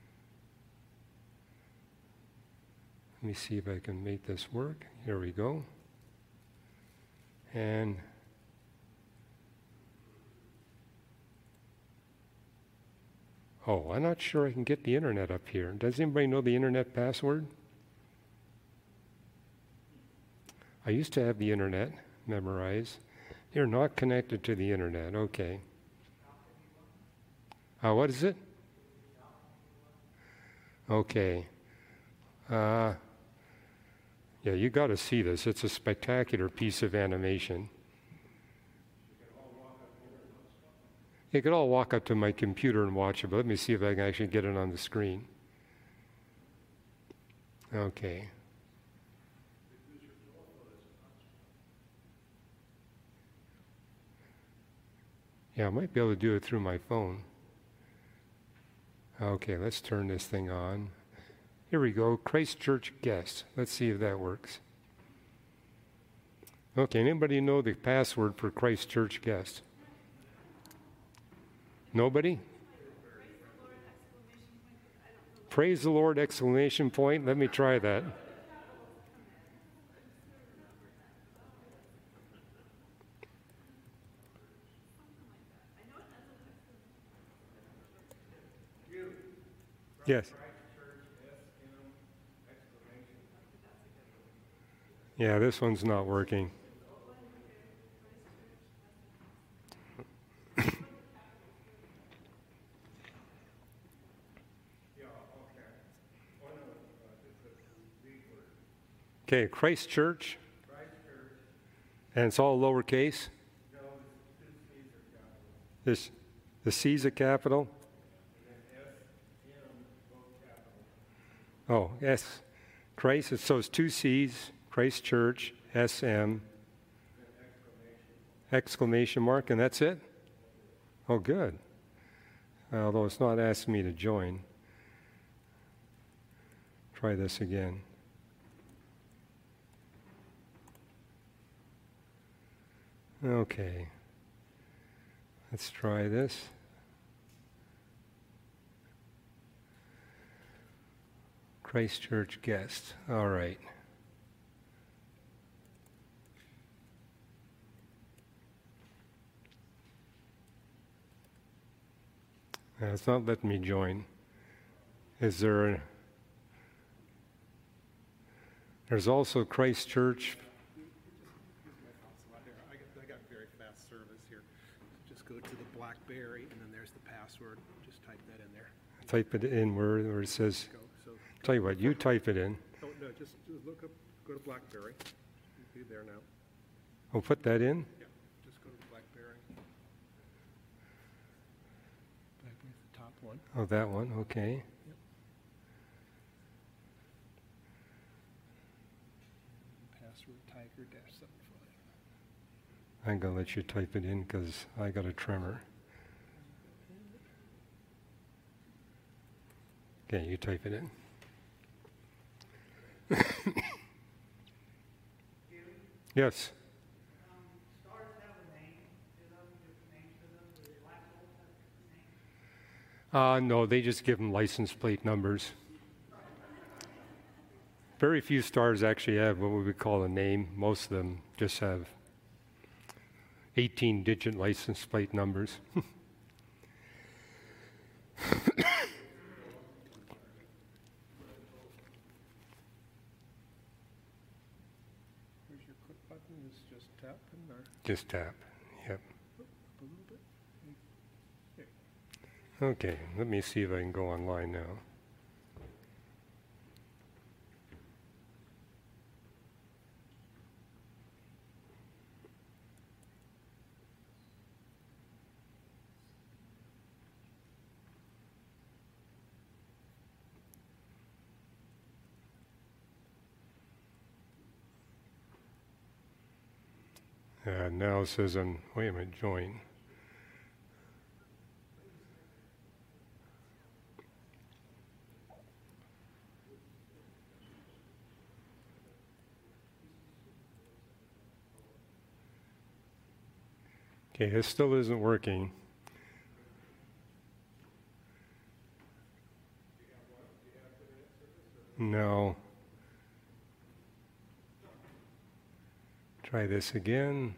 Let me see if I can make this work. Here we go. And I'm not sure I can get the internet up here. Does anybody know the internet password? I used to have the internet memorized. You're not connected to the internet. Okay. What is it? Okay. Yeah, you got to see this. It's a spectacular piece of animation. You could all walk up to my computer and watch it, but let me see if I can actually get it on the screen. Okay. Yeah, I might be able to do it through my phone. Okay, let's turn this thing on. Here we go, Christchurch guest. Let's see if that works. Okay, anybody know the password for Christchurch guest? Nobody? Praise the Lord, exclamation point. Let me try that. Yes. Yeah, this one's not working. Okay, Christchurch. And it's all lowercase? This, the C's a capital? Oh, S. Christ, so it's two C's, Christchurch, SM, exclamation mark, and that's it? Oh, good. Although it's not asking me to join. Try this again. Okay. Let's try this. Christchurch guest. All right. It's not letting me join. Is there a... There's also Christchurch. I got very fast service here. Just go to the BlackBerry, and then there's the password. Just type that in there. Type it in where it says... Go. So, Tell you what, you type it in. oh, no, just look up, go to BlackBerry. You'll be there now. Oh, put that in? Yeah, just go to BlackBerry. BlackBerry's the top one. Oh, that one, okay. Password Tiger-75. I'm going to let you type it in because I got a tremor. Okay, you type it in. Yes. Stars have a name. Do those different names to them? Do they like all different names? No, they just give them license plate numbers. Very few stars actually have what we would call a name. Most of them just have 18-digit license plate numbers. Where's your click button? Is just tapping or Just tap. Yep. up a little bit? There. Okay, let me see if I can go online now. Now it says wait a minute, join. Okay, it still isn't working. No. Try this again.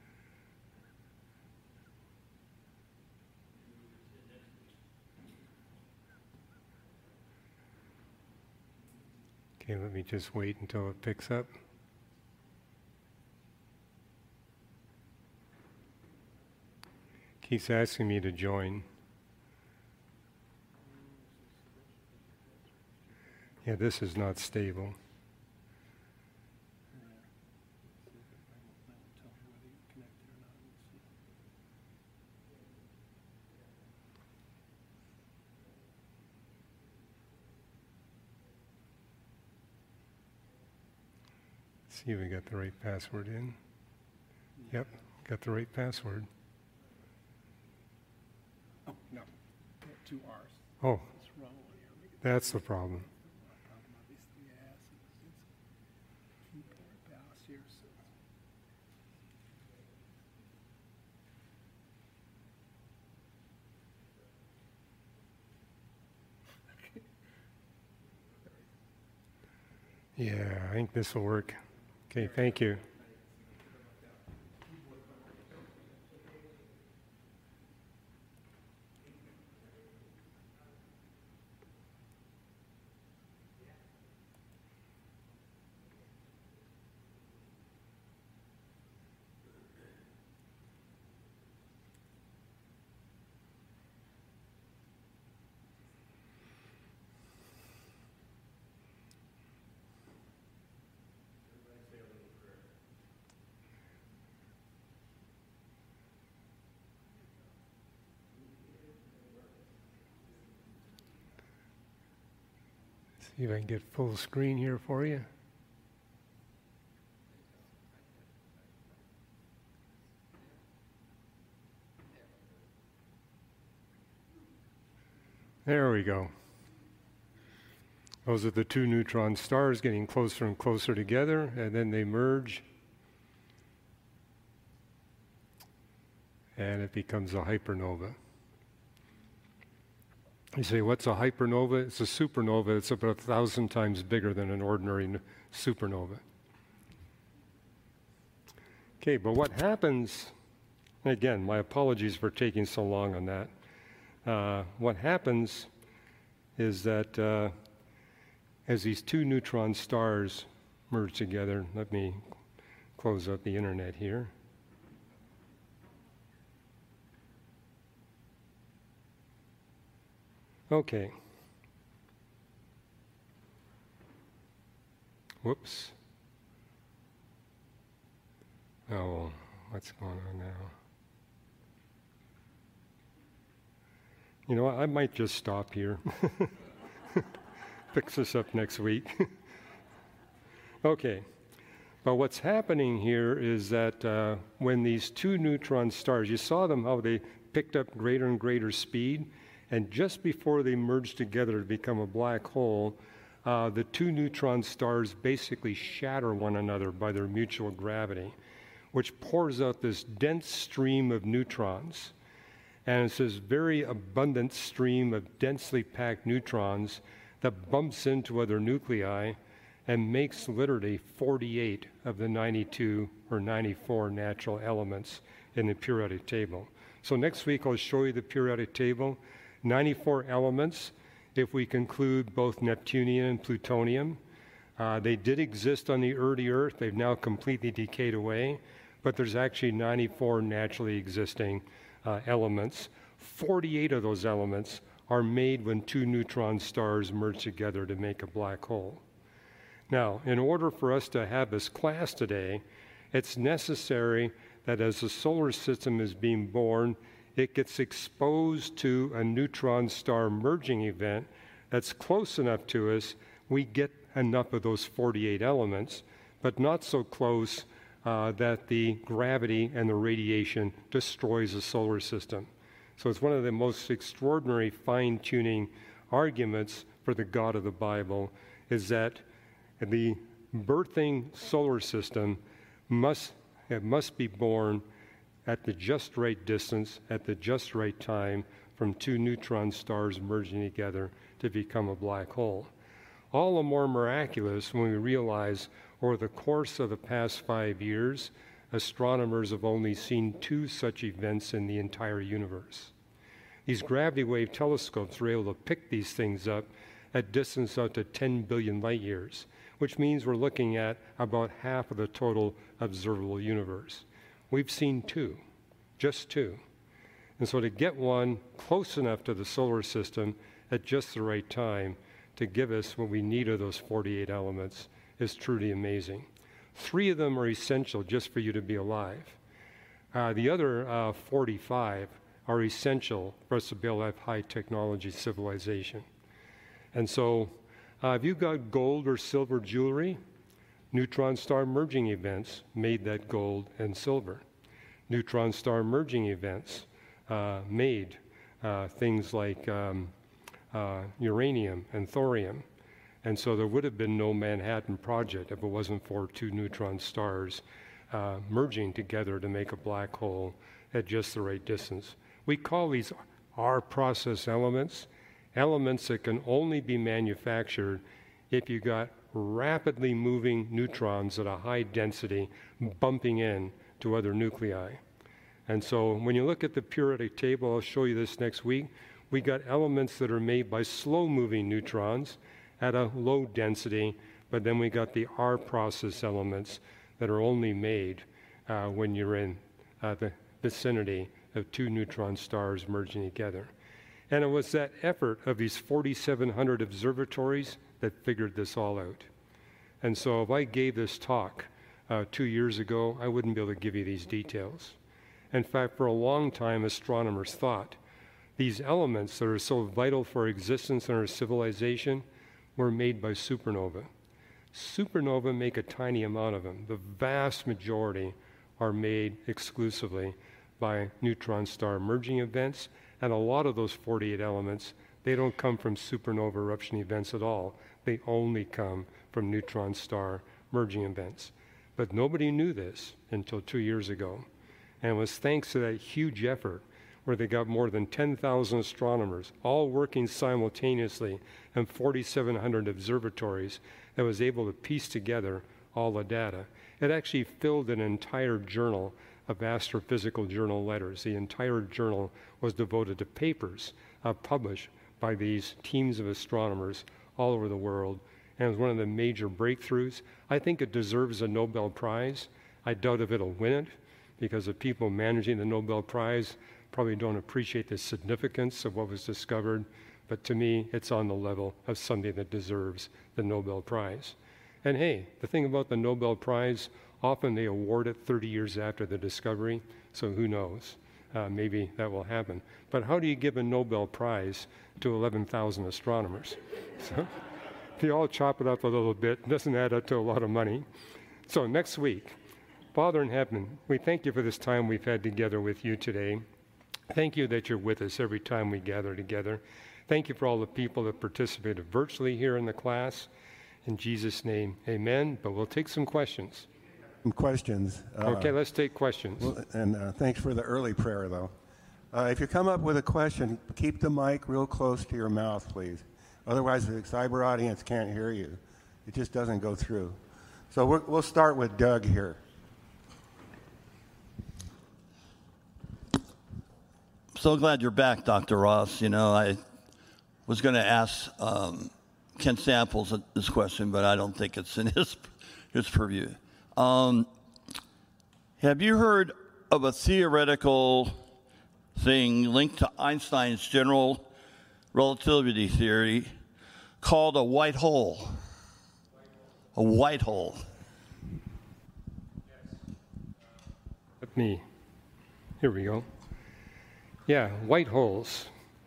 Okay, let me just wait until it picks up. Keeps asking me to join. Yeah, this is not stable. Tell me whether you're connected or not. See if we got the right password in. Yep, got the right password. Oh, no. Two R's. Oh, It's wrong one here. Let me get that's the problem. the problem. Obviously, yes. It's keyboard pass here. So. Yeah, I think this will work. Okay, thank you. See if I can get full screen here for you. There we go. Those are the two neutron stars getting closer and closer together, and then they merge. and it becomes a hypernova. You say, what's a hypernova? It's a supernova. It's about 1,000 times bigger than an ordinary supernova. Okay, but what happens, and again, my apologies for taking so long on that. What happens is that as these two neutron stars merge together, let me close up the internet here. Okay. Whoops. Oh, what's going on now? You know what? I might just stop here. Fix this up next week. Okay. But what's happening here is that when these two neutron stars, you saw them how they picked up greater and greater speed, and just before they merged together to become a black hole, the two neutron stars basically shatter one another by their mutual gravity, which pours out this dense stream of neutrons. And it's this very abundant stream of densely packed neutrons that bumps into other nuclei and makes literally 48 of the 92 or 94 natural elements in the periodic table. So next week I'll show you the periodic table. 94 elements, if we conclude both Neptunian and plutonium. They did exist on the early Earth. They've now completely decayed away, but there's actually 94 naturally existing elements. 48 of those elements are made when two neutron stars merge together to make a black hole. Now, in order for us to have this class today, it's necessary that as the solar system is being born, it gets exposed to a neutron star merging event that's close enough to us, we get enough of those 48 elements, but not so close that the gravity and the radiation destroys the solar system. So it's one of the most extraordinary fine-tuning arguments for the God of the Bible is that the birthing solar system must be born at the just right distance, at the just right time, from two neutron stars merging together to become a black hole. All the more miraculous when we realize over the course of the past 5 years, astronomers have only seen 2 such events in the entire universe. These gravity wave telescopes were able to pick these things up at distance out to 10 billion light years, which means we're looking at about half of the total observable universe. We've seen 2, just 2. And so to get one close enough to the solar system at just the right time to give us what we need of those 48 elements is truly amazing. 3 of them are essential just for you to be alive. The other 45 are essential for us to be able to have high technology civilization. And so if you've got gold or silver jewelry, neutron star merging events made that gold and silver. Neutron star merging events made things like uranium and thorium. And so there would have been no Manhattan Project if it wasn't for 2 neutron stars merging together to make a black hole at just the right distance. We call these R process elements, elements that can only be manufactured if you got rapidly moving neutrons at a high density bumping in to other nuclei. And so when you look at the periodic table, I'll show you this next week, we got elements that are made by slow-moving neutrons at a low density, but then we got the R process elements that are only made when you're in the vicinity of 2 neutron stars merging together. And it was that effort of these 4,700 observatories that figured this all out. And so if I gave this talk 2 years ago, I wouldn't be able to give you these details. In fact, for a long time, astronomers thought these elements that are so vital for existence in our civilization were made by supernova. Supernova make a tiny amount of them. The vast majority are made exclusively by neutron star merging events, and a lot of those 48 elements, they don't come from supernova eruption events at all. They only come from neutron star merging events. But nobody knew this until 2 years ago. And it was thanks to that huge effort where they got more than 10,000 astronomers all working simultaneously and 4,700 observatories that was able to piece together all the data. It actually filled an entire journal of Astrophysical Journal letters. The entire journal was devoted to papers published by these teams of astronomers all over the world, and it was one of the major breakthroughs. I think it deserves a Nobel Prize. I doubt if it'll win it, because the people managing the Nobel Prize probably don't appreciate the significance of what was discovered, but to me, it's on the level of something that deserves the Nobel Prize. And hey, the thing about the Nobel Prize, often they award it 30 years after the discovery, so who knows? Maybe that will happen. But how do you give a Nobel Prize to 11,000 astronomers? So, if you all chop it up a little bit, it doesn't add up to a lot of money. So next week, Father in heaven, we thank you for this time we've had together with you today. Thank you that you're with us every time we gather together. Thank you for all the people that participated virtually here in the class. In Jesus' name, amen. But we'll take some questions. Some questions. Okay, let's take questions. And thanks for the early prayer, though. If you come up with a question, keep the mic real close to your mouth, please. Otherwise, the cyber audience can't hear you. It just doesn't go through. So we'll start with Doug here. So glad you're back, Dr. Ross. You know, I was going to ask Ken Samples this question, but I don't think it's in his purview. Have you heard of a theoretical thing linked to Einstein's general relativity theory called a white hole? A white hole. Here we go. Yeah, white holes.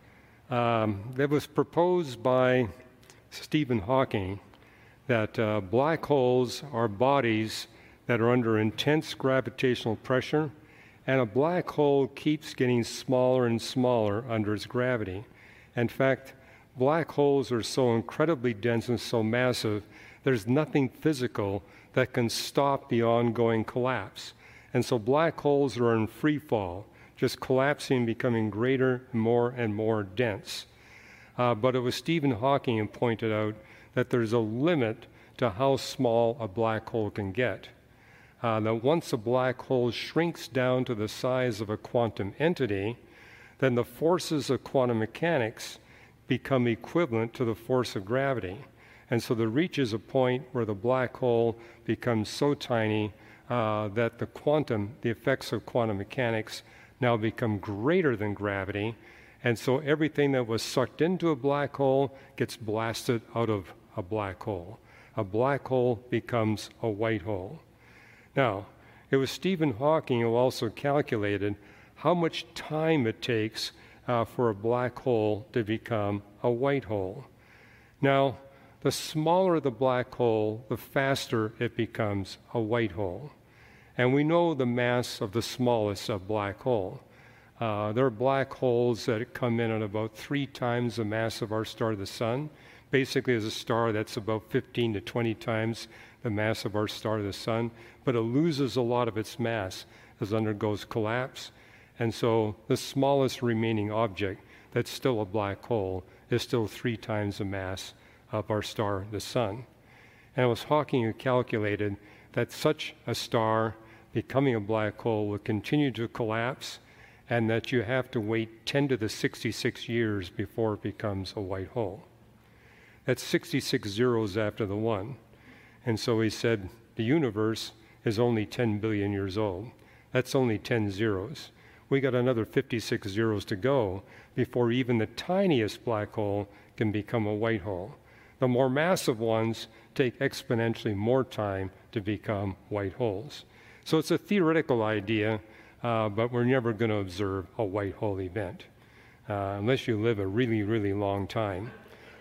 That was proposed by Stephen Hawking, that black holes are bodies that are under intense gravitational pressure, and a black hole keeps getting smaller and smaller under its gravity. In fact, black holes are so incredibly dense and so massive, there's nothing physical that can stop the ongoing collapse. And so black holes are in free fall, just collapsing, becoming greater, more and more dense. But it was Stephen Hawking who pointed out that there's a limit to how small a black hole can get. That once a black hole shrinks down to the size of a quantum entity, then the forces of quantum mechanics become equivalent to the force of gravity. And so there reaches a point where the black hole becomes so tiny that the effects of quantum mechanics now become greater than gravity, and so everything that was sucked into a black hole gets blasted out of a black hole. A black hole becomes a white hole. Now, it was Stephen Hawking who also calculated how much time it takes for a black hole to become a white hole. Now, the smaller the black hole, the faster it becomes a white hole. And we know the mass of the smallest black hole. There are black holes that come in at about 3 times the mass of our star, the Sun. Basically, there's a star that's about 15 to 20 times the mass of our star, the Sun, but it loses a lot of its mass as it undergoes collapse. And so the smallest remaining object that's still a black hole is still 3 times the mass of our star, the Sun. And it was Hawking who calculated that such a star becoming a black hole would continue to collapse, and that you have to wait 10 to the 66 years before it becomes a white hole. That's 66 zeros after the 1. And so he said the universe is only 10 billion years old. That's only 10 zeros. We got another 56 zeros to go before even the tiniest black hole can become a white hole. The more massive ones take exponentially more time to become white holes. So it's a theoretical idea, but we're never going to observe a white hole event. Unless you live a really, really long time,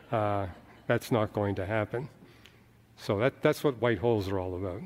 that's not going to happen. So that's what white holes are all about.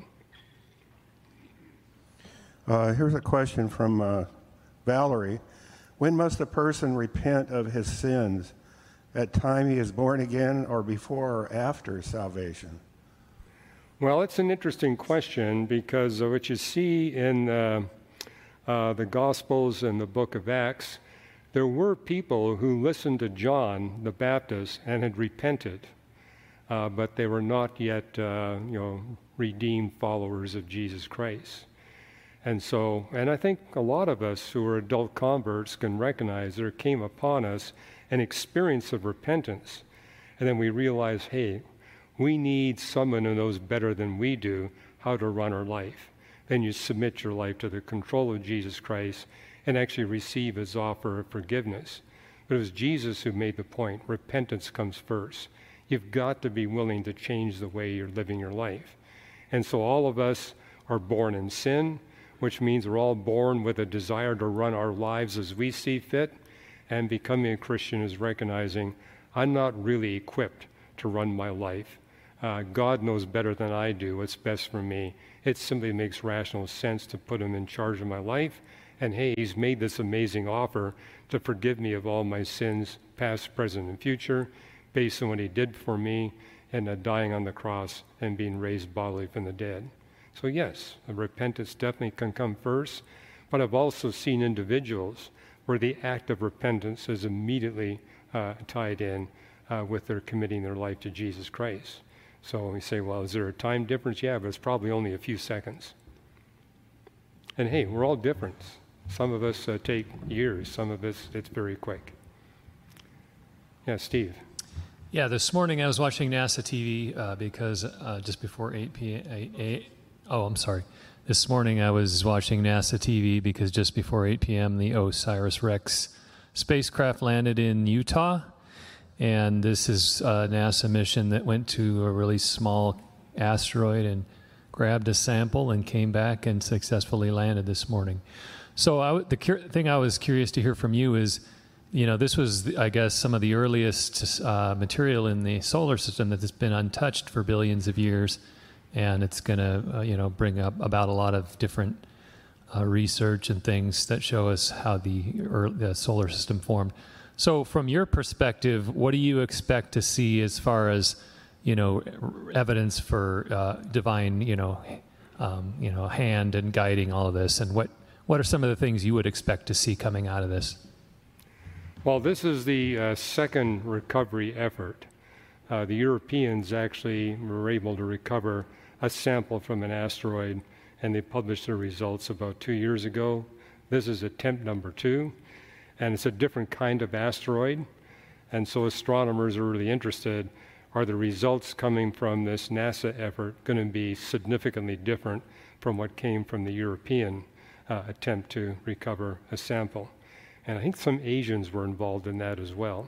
Here's a question from Valerie. When must a person repent of his sins? At time he is born again, or before or after salvation? Well, it's an interesting question, because what you see in the Gospels and the book of Acts, there were people who listened to John the Baptist and had repented, but they were not yet, redeemed followers of Jesus Christ. And I think a lot of us who are adult converts can recognize there came upon us an experience of repentance. And then we realize, hey, we need someone who knows better than we do how to run our life. Then you submit your life to the control of Jesus Christ and actually receive his offer of forgiveness. But it was Jesus who made the point, repentance comes first. You've got to be willing to change the way you're living your life. And so all of us are born in sin, which means we're all born with a desire to run our lives as we see fit. And becoming a Christian is recognizing I'm not really equipped to run my life. God knows better than I do what's best for me. It simply makes rational sense to put him in charge of my life. And hey, he's made this amazing offer to forgive me of all my sins, past, present, and future, based on what he did for me and dying on the cross and being raised bodily from the dead. So yes, repentance definitely can come first, but I've also seen individuals where the act of repentance is immediately tied in with their committing their life to Jesus Christ. So we say, well, is there a time difference? Yeah, but it's probably only a few seconds. And hey, we're all different. Some of us take years. Some of us, it's very quick. Yeah, Steve. Yeah, this morning I was watching NASA TV because just before 8 p.m. This morning I was watching NASA TV because just before 8 p.m. the OSIRIS-REx spacecraft landed in Utah. And this is a NASA mission that went to a really small asteroid and grabbed a sample and came back and successfully landed this morning. So the thing I was curious to hear from you is, this was, I guess, some of the earliest material in the solar system that has been untouched for billions of years. And it's going to, bring up about a lot of different research and things that show us how the solar system formed. So from your perspective, what do you expect to see as far as, evidence for divine, hand and guiding all of this? And what are some of the things you would expect to see coming out of this? Well, this is the second recovery effort. The Europeans actually were able to recover a sample from an asteroid, and they published their results about 2 years ago. This is attempt number 2. And it's a different kind of asteroid. And so astronomers are really interested, are the results coming from this NASA effort going to be significantly different from what came from the European attempt to recover a sample? And I think some Asians were involved in that as well.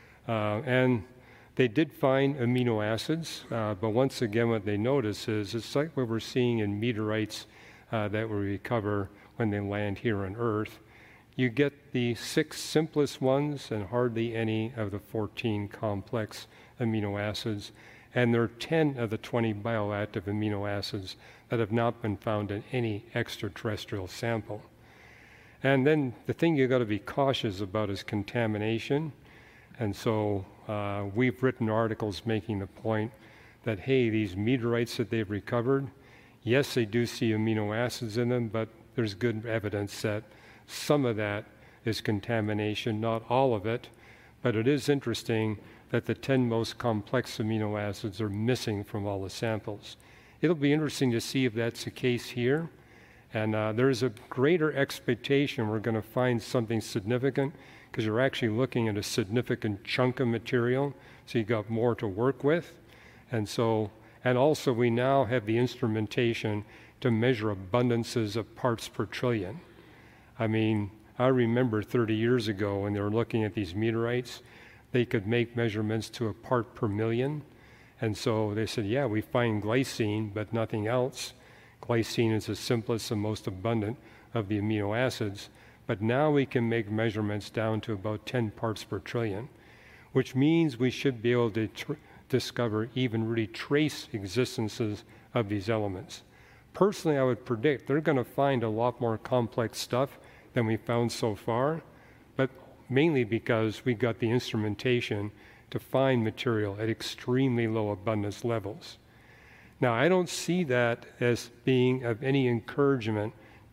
And they did find amino acids, but once again what they notice is it's like what we're seeing in meteorites that we recover when they land here on Earth. You get the 6 simplest ones and hardly any of the 14 complex amino acids. And there are 10 of the 20 bioactive amino acids that have not been found in any extraterrestrial sample. And then the thing you've got to be cautious about is contamination. And so we've written articles making the point that, hey, these meteorites that they've recovered, yes, they do see amino acids in them, but there's good evidence that some of that is contamination, not all of it, but it is interesting that the 10 most complex amino acids are missing from all the samples. It'll be interesting to see if that's the case here, and there's a greater expectation we're going to find something significant because you're actually looking at a significant chunk of material, so you've got more to work with, and also we now have the instrumentation to measure abundances of parts per trillion. I mean, I remember 30 years ago when they were looking at these meteorites, they could make measurements to a part per million. And so they said, yeah, we find glycine, but nothing else. Glycine is the simplest and most abundant of the amino acids. But now we can make measurements down to about 10 parts per trillion, which means we should be able to discover even really trace existences of these elements. Personally, I would predict they're going to find a lot more complex stuff than we found so far, but mainly because we got the instrumentation to find material at extremely low abundance levels. Now, I don't see that as being of any encouragement to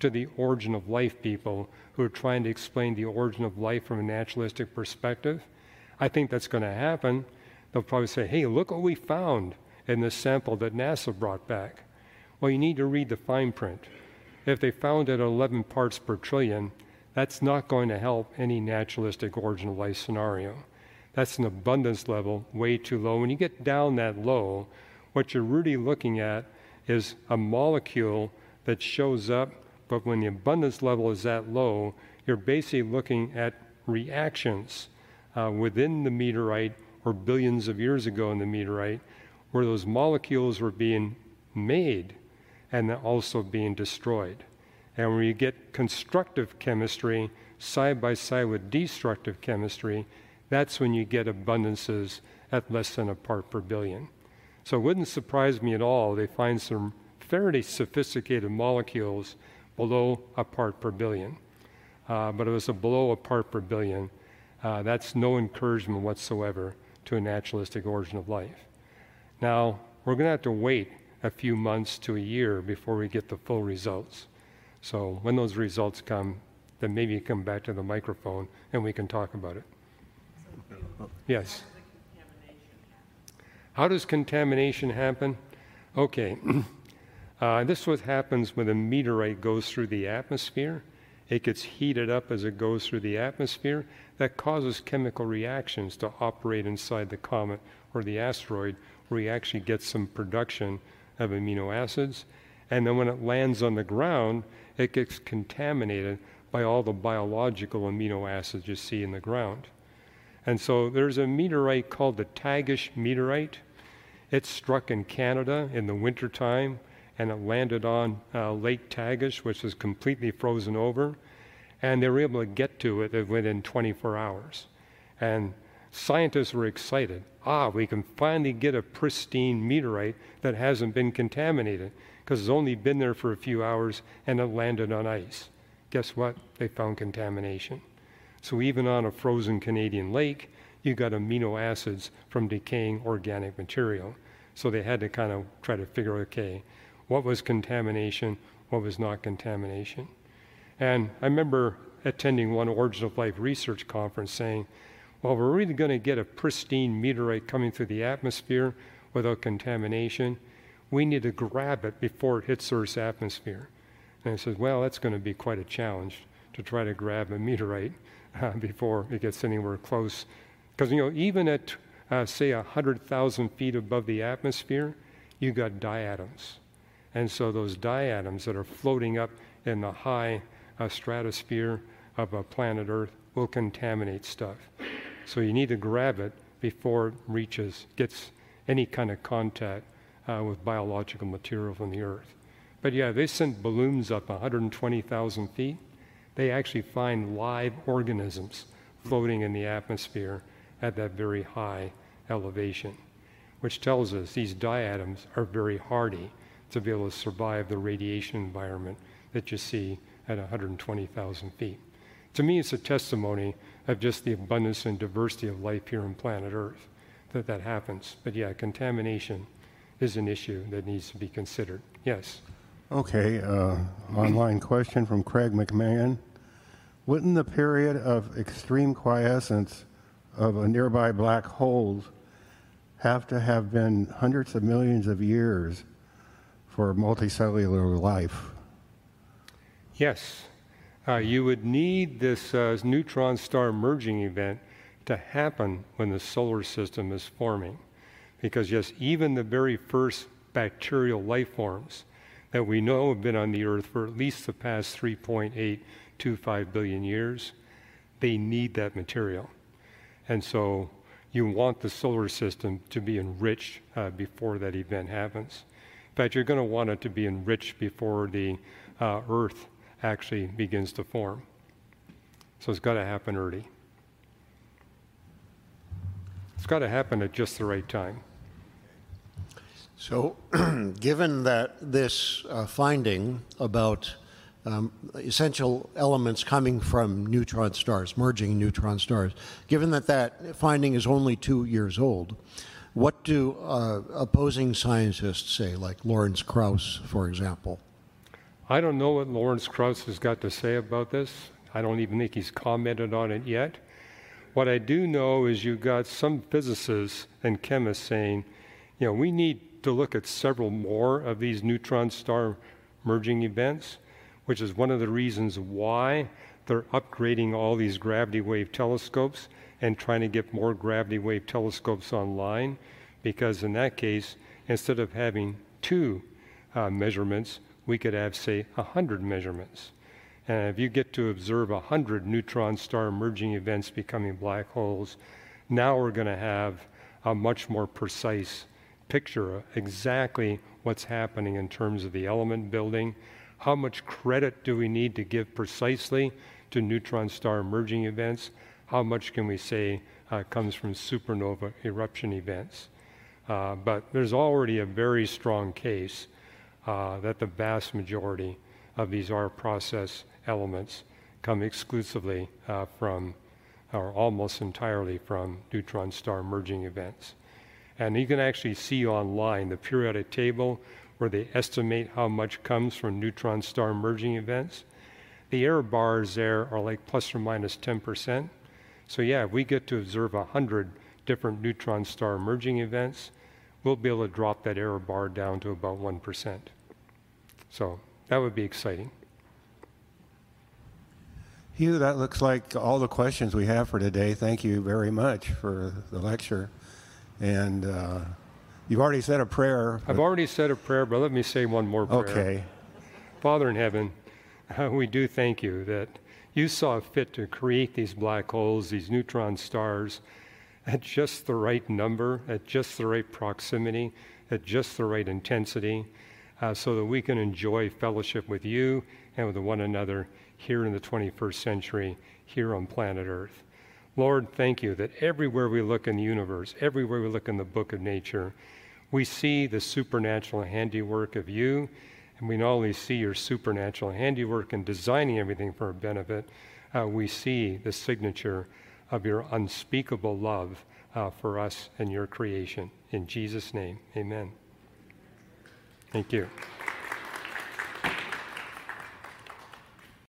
to the origin of life people who are trying to explain the origin of life from a naturalistic perspective. I think that's going to happen. They'll probably say, hey, look what we found in this sample that NASA brought back. Well, you need to read the fine print. If they found it at 11 parts per trillion, that's not going to help any naturalistic origin of life scenario. That's an abundance level way too low. When you get down that low, what you're really looking at is a molecule that shows up, but when the abundance level is that low, you're basically looking at reactions within the meteorite or billions of years ago in the meteorite, where those molecules were being made and also being destroyed. And when you get constructive chemistry side by side with destructive chemistry, that's when you get abundances at less than a part per billion. So it wouldn't surprise me at all they find some fairly sophisticated molecules below a part per billion. But if it's below a part per billion, that's no encouragement whatsoever to a naturalistic origin of life. Now, we're going to have to wait a few months to a year before we get the full results. So when those results come, then maybe you come back to the microphone and we can talk about it. Yes. How does contamination happen? Okay. This is what happens when a meteorite goes through the atmosphere. It gets heated up as it goes through the atmosphere. That causes chemical reactions to operate inside the comet or the asteroid, where you actually get some production of amino acids. And then when it lands on the ground, it gets contaminated by all the biological amino acids you see in the ground. And so there's a meteorite called the Tagish meteorite. It struck in Canada in the wintertime, and it landed on Lake Tagish, which is completely frozen over. And they were able to get to it within 24 hours. And scientists were excited. We can finally get a pristine meteorite that hasn't been contaminated, because it's only been there for a few hours and it landed on ice. Guess what? They found contamination. So even on a frozen Canadian lake, you got amino acids from decaying organic material. So they had to kind of try to figure, okay, what was contamination, what was not contamination. And I remember attending one Origin of Life research conference saying, well, we're really going to get a pristine meteorite coming through the atmosphere without contamination. We need to grab it before it hits Earth's atmosphere. And I said, well, that's going to be quite a challenge to try to grab a meteorite before it gets anywhere close. Because, even at, say, 100,000 feet above the atmosphere, you got diatoms. And so those diatoms that are floating up in the high stratosphere of planet Earth will contaminate stuff. So you need to grab it before it gets any kind of contact with biological material from the Earth. But yeah, they sent balloons up 120,000 feet. They actually find live organisms floating in the atmosphere at that very high elevation, which tells us these diatoms are very hardy to be able to survive the radiation environment that you see at 120,000 feet. To me, it's a testimony of just the abundance and diversity of life here on planet Earth that happens. But yeah, contamination is an issue that needs to be considered. Yes? Okay, online question from Craig McMahon. Wouldn't the period of extreme quiescence of a nearby black hole have to have been hundreds of millions of years for multicellular life? Yes. You would need this neutron star merging event to happen when the solar system is forming. Because yes, even the very first bacterial life forms that we know have been on the Earth for at least the past 3.825 billion years, they need that material. And so you want the solar system to be enriched before that event happens. In fact, you're going to want it to be enriched before the Earth actually begins to form. So it's got to happen early. It's got to happen at just the right time. So, given that this finding about essential elements coming from neutron stars, merging neutron stars, given that that finding is only 2 years old, what do opposing scientists say, like Lawrence Krauss, for example? I don't know what Lawrence Krauss has got to say about this. I don't even think he's commented on it yet. What I do know is you've got some physicists and chemists saying, we need to look at several more of these neutron star merging events, which is one of the reasons why they're upgrading all these gravity wave telescopes and trying to get more gravity wave telescopes online, because in that case, instead of having 2 measurements, we could have, say, 100 measurements. And if you get to observe 100 neutron star merging events becoming black holes, now we're going to have a much more precise picture of exactly what's happening in terms of the element building. How much credit do we need to give precisely to neutron star merging events? How much can we say comes from supernova eruption events? But there's already a very strong case that the vast majority of these R-process elements come exclusively from, or almost entirely from, neutron star merging events. And you can actually see online the periodic table where they estimate how much comes from neutron star merging events. The error bars there are like plus or minus 10%. So yeah, if we get to observe 100 different neutron star merging events, we'll be able to drop that error bar down to about 1%. So that would be exciting. Hugh, that looks like all the questions we have for today. Thank you very much for the lecture. And you've already said a prayer. I've already said a prayer, but let me say one more prayer. Okay. Father in heaven, we do thank you that you saw fit to create these black holes, these neutron stars, at just the right number, at just the right proximity, at just the right intensity, so that we can enjoy fellowship with you and with one another here in the 21st century, here on planet Earth. Lord, thank you that everywhere we look in the universe, everywhere we look in the book of nature, we see the supernatural handiwork of you, and we not only see your supernatural handiwork in designing everything for our benefit, we see the signature of your unspeakable love for us and your creation. In Jesus' name, amen. Thank you.